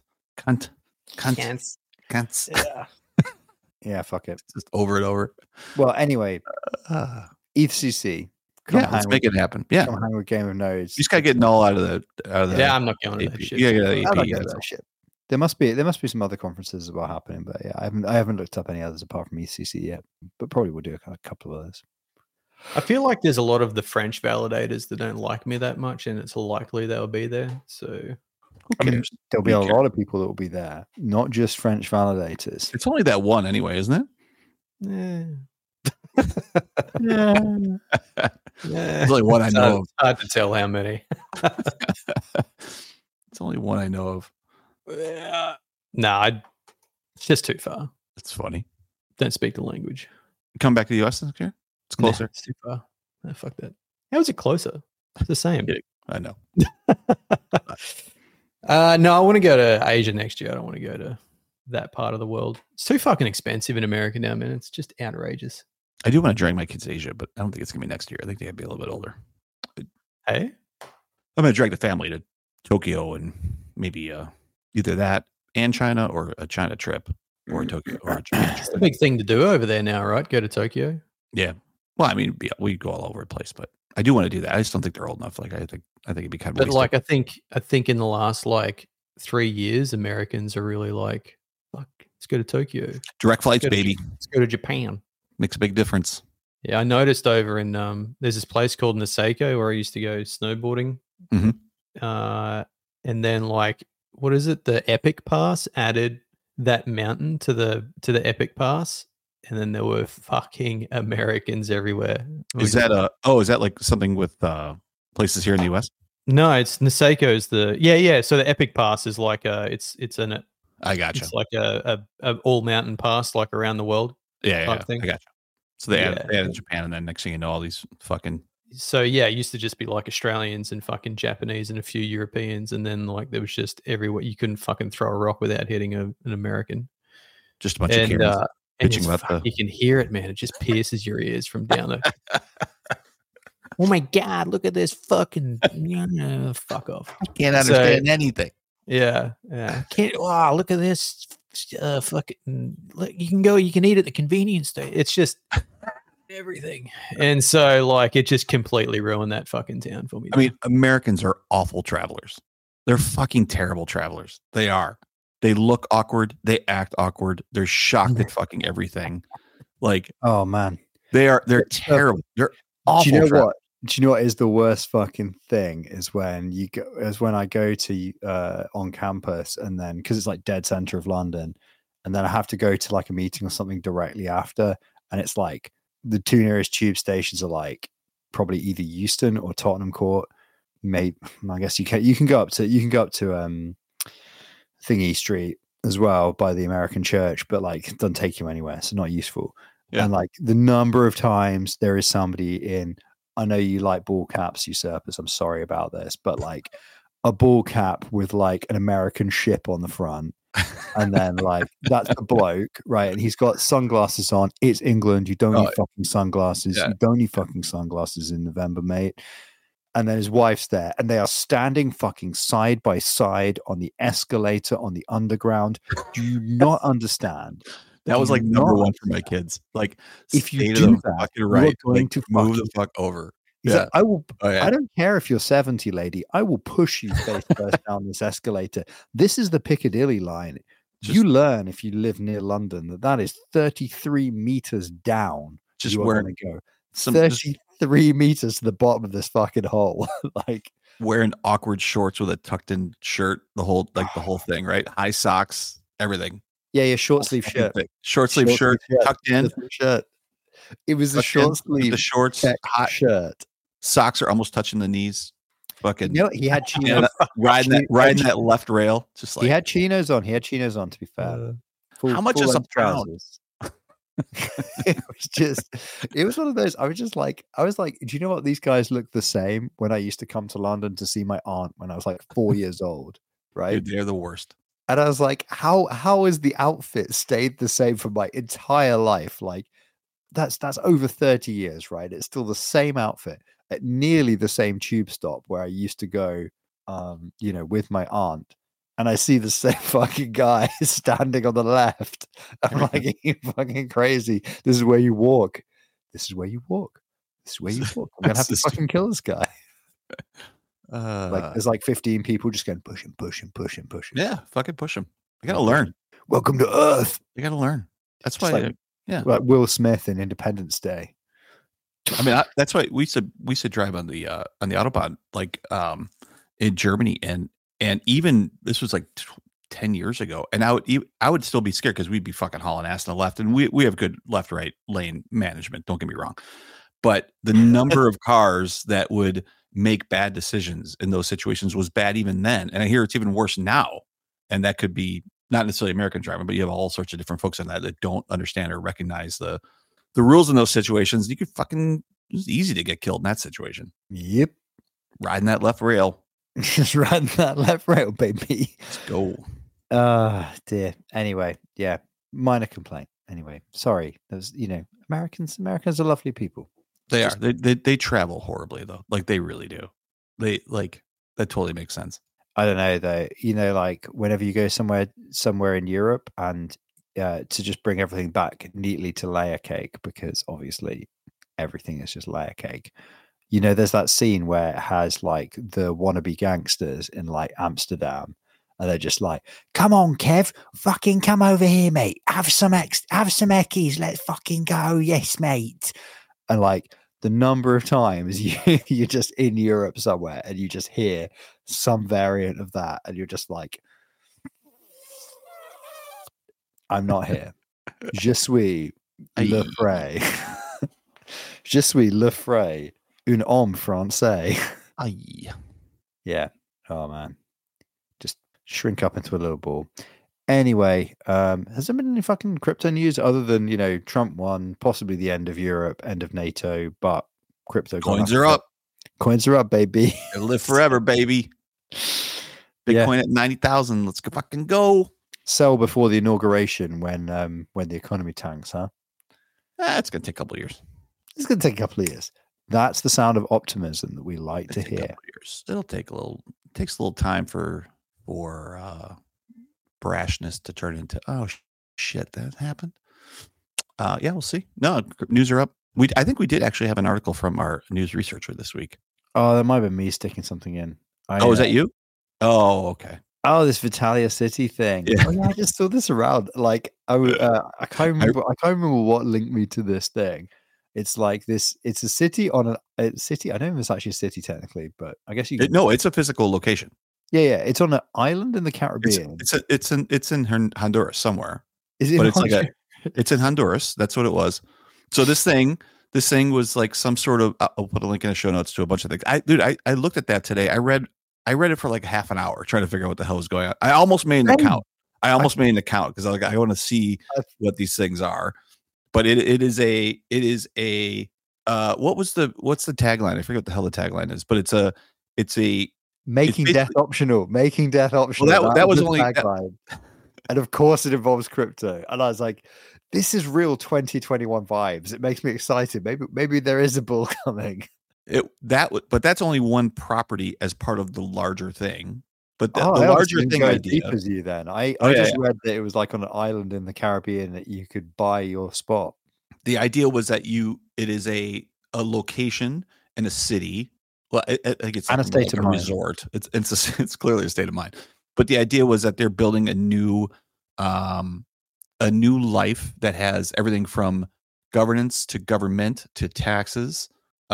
Yeah. Yeah, fuck it. Just over and over. Well, anyway, ETHCC. Let's make it happen. Yeah. Come hang with Game of Nodes. You just gotta get Null out of the. Yeah, I'm not going to that shit. Yeah, that shit. There must be some other conferences as well happening, but yeah, I haven't looked up any others apart from ETHCC yet. But probably we'll do a couple of others. I feel like there's a lot of the French validators that don't like me that much, and it's likely they'll be there. So there'll be a lot of people that will be there, not just French validators. It's only that one anyway, isn't it? Yeah. There's only one I know of. It's hard to tell how many. It's only one I know of. It's just too far. It's funny. Don't speak the language. Come back to the US next year? It's closer. It's too far. No, fuck that. How is it closer? It's the same. I know. No, I want to go to Asia next year. I don't want to go to that part of the world. It's too fucking expensive in America now, man. It's just outrageous. I do want to drag my kids to Asia, but I don't think it's going to be next year. I think they got to be a little bit older. Hey? I'm going to drag the family to Tokyo and maybe either that and China, or a China trip, or Tokyo. Or a China trip. It's a big thing to do over there now, right? Go to Tokyo. Yeah. Well, I mean, we go all over the place, but I do want to do that. I just don't think they're old enough. Like, I think it'd be kind of. But like, I think in the last 3 years, Americans are really like, fuck, let's go to Tokyo. Direct flights, baby. Let's go to Japan. Makes a big difference. Yeah, I noticed over in there's this place called Niseko where I used to go snowboarding. Mhm. And then like what is it? The Epic Pass added that mountain to the Epic Pass, and then there were fucking Americans everywhere. Is that like something with places here in the US? No, it's Niseko's yeah. So the Epic Pass is like it's I gotcha. it's like a all mountain pass like around the world. Yeah, type thing. I gotcha. So they Yeah. added Japan, and then next thing you know, all these fucking So yeah, it used to just be like Australians and fucking Japanese and a few Europeans, and then like there was just everywhere. You couldn't fucking throw a rock without hitting an American. just a bunch of Karens And bitching about the. you can hear it, man. It just pierces your ears from down there. Oh my god! Look at this fucking fuck off. I can't understand anything. Yeah. Can't. Wow! Look at this. Fucking. Look, you can eat at the convenience store. It's just everything, and so like it just completely ruined that fucking town for me. I mean, Americans are awful travelers. They're fucking terrible travelers. They are. They look awkward. They act awkward. They're shocked at fucking everything. Like, Oh man. they're terrible. They're awful. Do you know travelers. what? Do you know what is the worst fucking thing? Is when I go to on campus, and then because it's like dead center of London, and then I have to go to like a meeting or something directly after, and it's like the two nearest tube stations are like probably either Euston or Tottenham Court. Maybe I guess you can go up to Thingy Street as well by the American Church, but like it doesn't take you anywhere, so not useful. Yeah. And like the number of times there is somebody in. I know you like ball caps, usurpers. I'm sorry about this, but like a ball cap with like an American ship on the front, and then like that's the bloke, right? And he's got sunglasses on. It's England. You don't need fucking sunglasses. Yeah. You don't need fucking sunglasses in November, mate. And then his wife's there, and they are standing fucking side by side on the escalator on the underground. Do you not understand? That was like number one for my kids. Like, If you stay to do the that, fucking you are right, going like, to move the fucking- fuck over. He's Yeah. like, I will. Oh, yeah. I don't care if you're 70, lady. I will push you face first down this escalator. This is the Piccadilly line. You learn if you live near London that is 33 meters down. Just you are wearing going to go some 33 meters to the bottom of this fucking hole. Like, wearing awkward shorts with a tucked in shirt, the whole thing, right? High socks, everything. yeah, short sleeve shirt. Short sleeve shirt, tucked in. Short sleeve shirt. It was a tucked in short with sleeve the shorts, check hot shirt. socks are almost touching the knees. Fucking You know, he had chinos. riding that left rail, just like He had chinos on. To be fair. how much is a full-length pound? trousers. It was one of those. I was like, do you know what? These guys look the same when I used to come to London to see my aunt when I was like 4 years old, right? Dude, they're the worst. And I was like, how has the outfit stayed the same for my entire life? Like, that's over 30 years, right? It's still the same outfit at nearly the same tube stop where I used to go, with my aunt. And I see the same fucking guy standing on the left. I'm like, you fucking crazy. This is where you walk. This is where you walk. This is where you walk. I'm gonna have to fucking kill this guy. Like there's like 15 people just going push him. Yeah, fucking push them. You gotta learn. Welcome to Earth. You gotta learn. That's Just why. like- yeah, Like Will Smith in Independence Day. I mean, that's why we used to drive on the Autobahn, like in Germany, and even this was like 10 years ago, and I would still be scared because we'd be fucking hauling ass on the left, and we have good left right lane management. Don't get me wrong, but the number of cars that would make bad decisions in those situations was bad even then, and I hear it's even worse now. And that could be not necessarily American driving, but you have all sorts of different folks on that don't understand or recognize the rules in those situations. You could it's easy to get killed in that situation. Yep. Riding that left rail. Just riding that left rail, baby. Let's go. Dear. Anyway, yeah. Minor complaint. Anyway, sorry. There's, Americans are lovely people. They are. They travel horribly though. Like they really do. They like that totally makes sense. I don't know though. Like whenever you go somewhere in Europe and to just bring everything back neatly to layer cake, because obviously everything is just layer cake. There's that scene where it has like the wannabe gangsters in like Amsterdam, and they're just like, "Come on, Kev, fucking come over here, mate. Have some Eckies. Let's fucking go. Yes, mate." And like the number of times you're just in Europe somewhere and you just hear some variant of that, and you're just like, I'm not here. Je suis le frais. Je suis le frais. Un homme français. Aye. Yeah. Oh man. Just shrink up into a little ball. Anyway, has there been any fucking crypto news other than, Trump won, possibly the end of Europe, end of NATO, but crypto Coins are up. Coins are up, baby. They live forever, baby. Bitcoin at 90,000. Let's go fucking go. Sell before the inauguration when the economy tanks, huh? It's gonna take a couple of years. It's gonna take a couple of years. That's the sound of optimism that we like to hear. It'll take takes a little time for brashness to turn into, oh shit, that happened. Yeah, we'll see. No, news are up. I think we did actually have an article from our news researcher this week. Oh, that might have been me sticking something in. Is that you? Oh, okay. Oh, this Vitalia City thing. Yeah. Oh, yeah, I just saw this around. Like, I can't remember. I can't remember what linked me to this thing. It's like this. It's a city on a city. I don't know if it's actually a city technically, but I guess you. No, it's a physical location. Yeah. It's on an island in the Caribbean. It's in Honduras somewhere. Is it? But it's in Honduras. That's what it was. So this thing was like some sort of. I'll put a link in the show notes to a bunch of things. I looked at that today. I read it for like half an hour trying to figure out what the hell was going on. I almost made an account. Because I want to see what these things are. But it is a what's the tagline? I forget what the hell the tagline is, but it's a making death optional. Making death optional. Well, that was only tagline. And of course it involves crypto. And I was like, this is real 2021 vibes. It makes me excited. Maybe there is a bull coming. But that's only one property as part of the larger thing. But the larger thing idea. Deep as you then. I just read that it was like on an island in the Caribbean that you could buy your spot. The idea was that it is a location in a city. Well, I think it's and a state of mind. Resort. It's clearly a state of mind. But the idea was that they're building a new life that has everything from governance to government to taxes,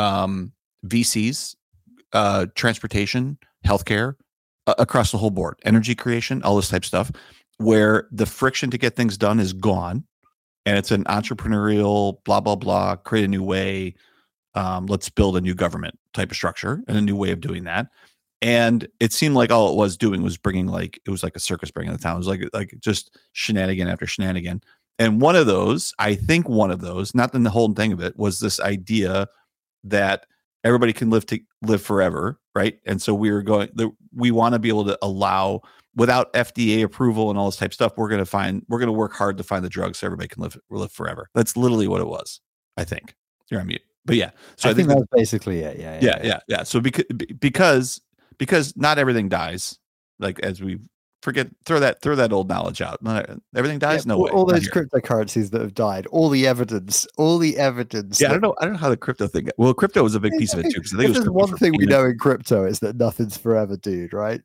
VCs, transportation, healthcare, across the whole board, energy creation, all this type of stuff, where the friction to get things done is gone. And it's an entrepreneurial, blah, blah, blah, create a new way. Let's build a new government type of structure and a new way of doing that. And it seemed like all it was doing was bringing it was like a circus bringing the town. It was like just shenanigan after shenanigan. And one of those, not the whole thing of it, was this idea that everybody can live forever, right? And so we want to be able to allow, without FDA approval and all this type of stuff, we're going to work hard to find the drugs so everybody can live forever. That's literally what it was, I think. You're on mute. But yeah, so I think that's basically it. Yeah. So because not everything dies, like as we forget, throw that old knowledge out. Not everything dies. No way. All those cryptocurrencies that have died, all the evidence. Yeah, I don't know how the crypto thing. Well, crypto was a big piece of it too. Because I think there's one thing we know in crypto is that nothing's forever, dude. Right?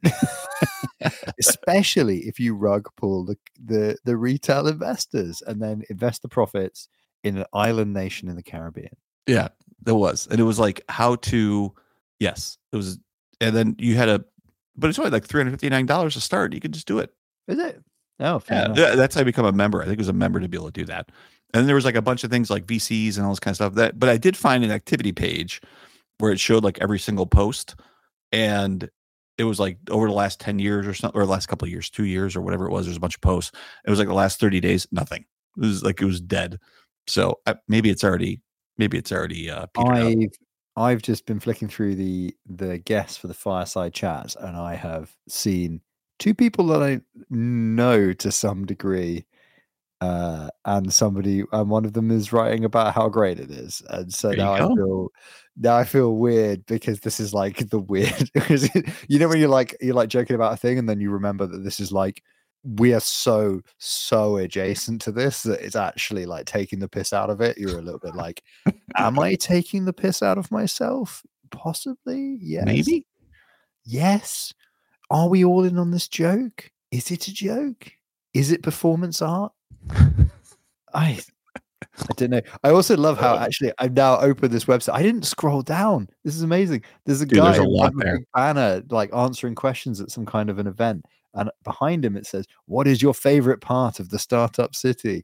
Especially if you rug pull the retail investors and then invest the profits in an island nation in the Caribbean. Yeah, there was, and it was like how to. Yes, it was, and then you had but it's only like $359 to start. You can just do it. Is it? Oh, yeah. That's how you become a member. I think it was a member to be able to do that. And then there was like a bunch of things like VCs and all this kind of stuff. But I did find an activity page where it showed like every single post, and it was like over the last 10 years or something, or the last couple of years, 2 years or whatever it was. There's a bunch of posts. It was like the last 30 days, nothing. It was dead. So maybe it's already petered out. I've just been flicking through the guests for the fireside chats, and I have seen two people that I know to some degree, and one of them is writing about how great it is, and so now I feel weird because this is like the weird. When you're like joking about a thing, and then you remember that this is like we are so adjacent to this that it's actually like taking the piss out of it. You're a little bit like, am I taking the piss out of myself? Possibly. Yes. Maybe. Yes. Are we all in on this joke? Is it a joke? Is it performance art? I don't know. I also love how actually I've now opened this website. I didn't scroll down. This is amazing. There's a Dude, guy there's a in lot front of there. big banner like answering questions at some kind of an event. And behind him it says, "What is your favorite part of the startup city?"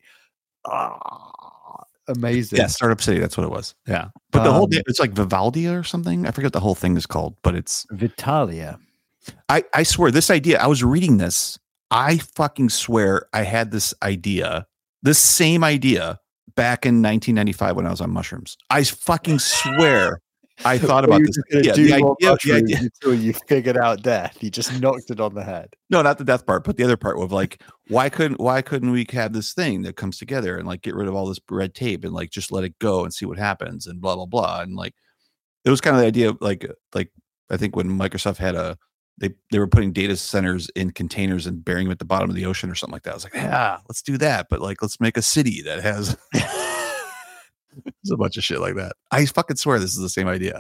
Amazing. Yeah, Startup City. That's what it was. Yeah, but the whole it's like Vivaldi or something. I forget what the whole thing is called, but it's Vitalia. I swear this idea. I was reading this. I fucking swear I had this idea, this same idea, back in 1995 when I was on mushrooms. I fucking swear I thought about this. Yeah, the idea. Until you figured out death. You just knocked it on the head. No, not the death part, but the other part of like, why couldn't we have this thing that comes together and like get rid of all this red tape and like just let it go and see what happens and blah blah blah. And like it was kind of the idea of like I think when Microsoft had they were putting data centers in containers and burying them at the bottom of the ocean or something like that. I was like, yeah, let's do that, but like let's make a city that has there's a bunch of shit like that. I fucking swear this is the same idea.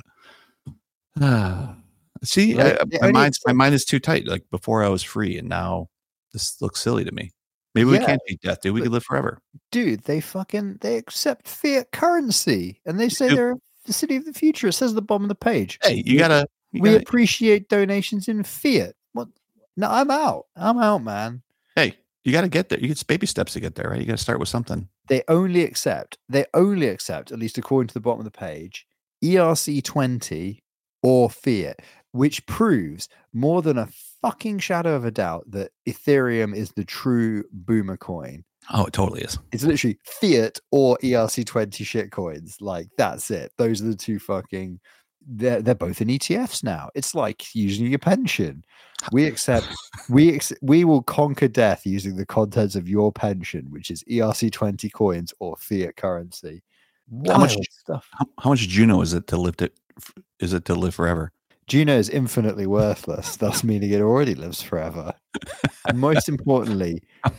See, my mind is too tight. Like before I was free, and now this looks silly to me. Maybe we can't beat death, dude. We could live forever. Dude, they accept fiat currency, and they say they're the city of the future. It says at the bottom of the page. Hey, we appreciate donations in fiat. What? No, I'm out. I'm out, man. Hey, you got to get there. You get baby steps to get there, right? You got to start with something. They only accept, at least according to the bottom of the page, ERC20 or fiat, which proves more than a fucking shadow of a doubt that Ethereum is the true boomer coin. Oh, it totally is. It's literally fiat or ERC20 shit coins. Like, that's it. Those are the two fucking... They're both in ETFs now. It's like using your pension. We will conquer death using the contents of your pension, which is ERC20 coins or fiat currency. How much stuff? How much Juno is it to live forever? Juno is infinitely worthless, thus meaning it already lives forever. And most importantly,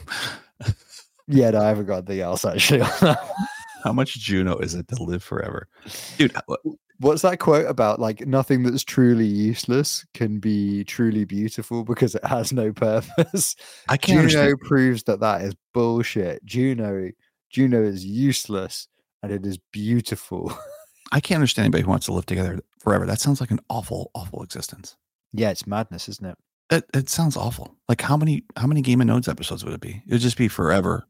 no, I haven't got anything else actually on that. How much Juno is it to live forever, dude? What's that quote about? Like, nothing that's truly useless can be truly beautiful because it has no purpose. I can't understand. Juno proves that is bullshit. Juno is useless and it is beautiful. I can't understand anybody who wants to live together forever. That sounds like an awful, awful existence. Yeah, it's madness, isn't it? It sounds awful. Like how many Game of Nodes episodes would it be? It would just be forever.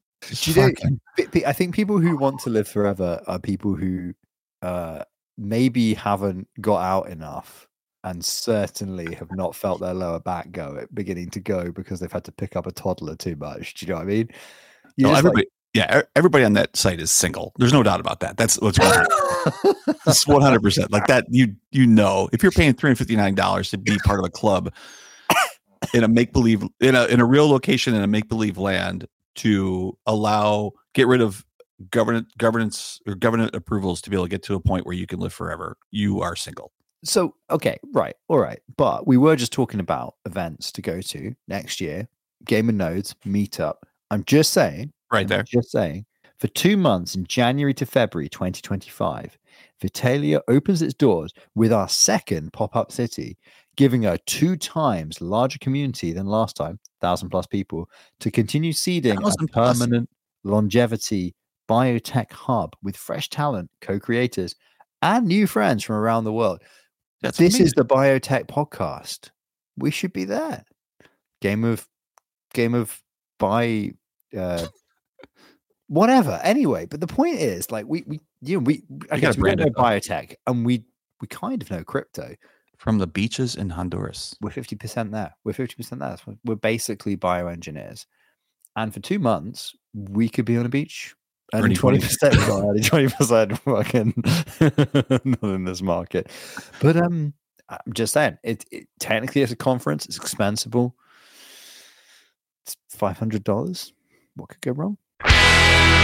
I think people who want to live forever are people who maybe haven't got out enough and certainly have not felt their lower back beginning to go because they've had to pick up a toddler too much. Do you know what I mean? Everybody on that site is single. There's no doubt about that. That's what's going on. It's 100% like that. You know, if you're paying $359 to be part of a club in a make-believe in a real location in a make-believe land to get rid of governance or government approvals to be able to get to a point where you can live forever, you are single. So, okay, right. All right. But we were just talking about events to go to next year, Game of Nodes, meetup. I'm just saying, for 2 months in January to February 2025, Vitalia opens its doors with our second pop-up city, giving a 2 times larger community than last time, 1,000+ people, to continue seeding a permanent longevity biotech hub with fresh talent, co-creators, and new friends from around the world. This is the Biotech podcast. We should be there. Game of whatever. Anyway, but the point is, like, we don't know biotech, and we kind of know crypto. From the beaches in Honduras, we're 50% there. We're basically bioengineers, and for 2 months we could be on a beach. Earning 20% fucking not in this market. But I'm just saying, it technically is a conference. It's expensible. It's $500. What could go wrong?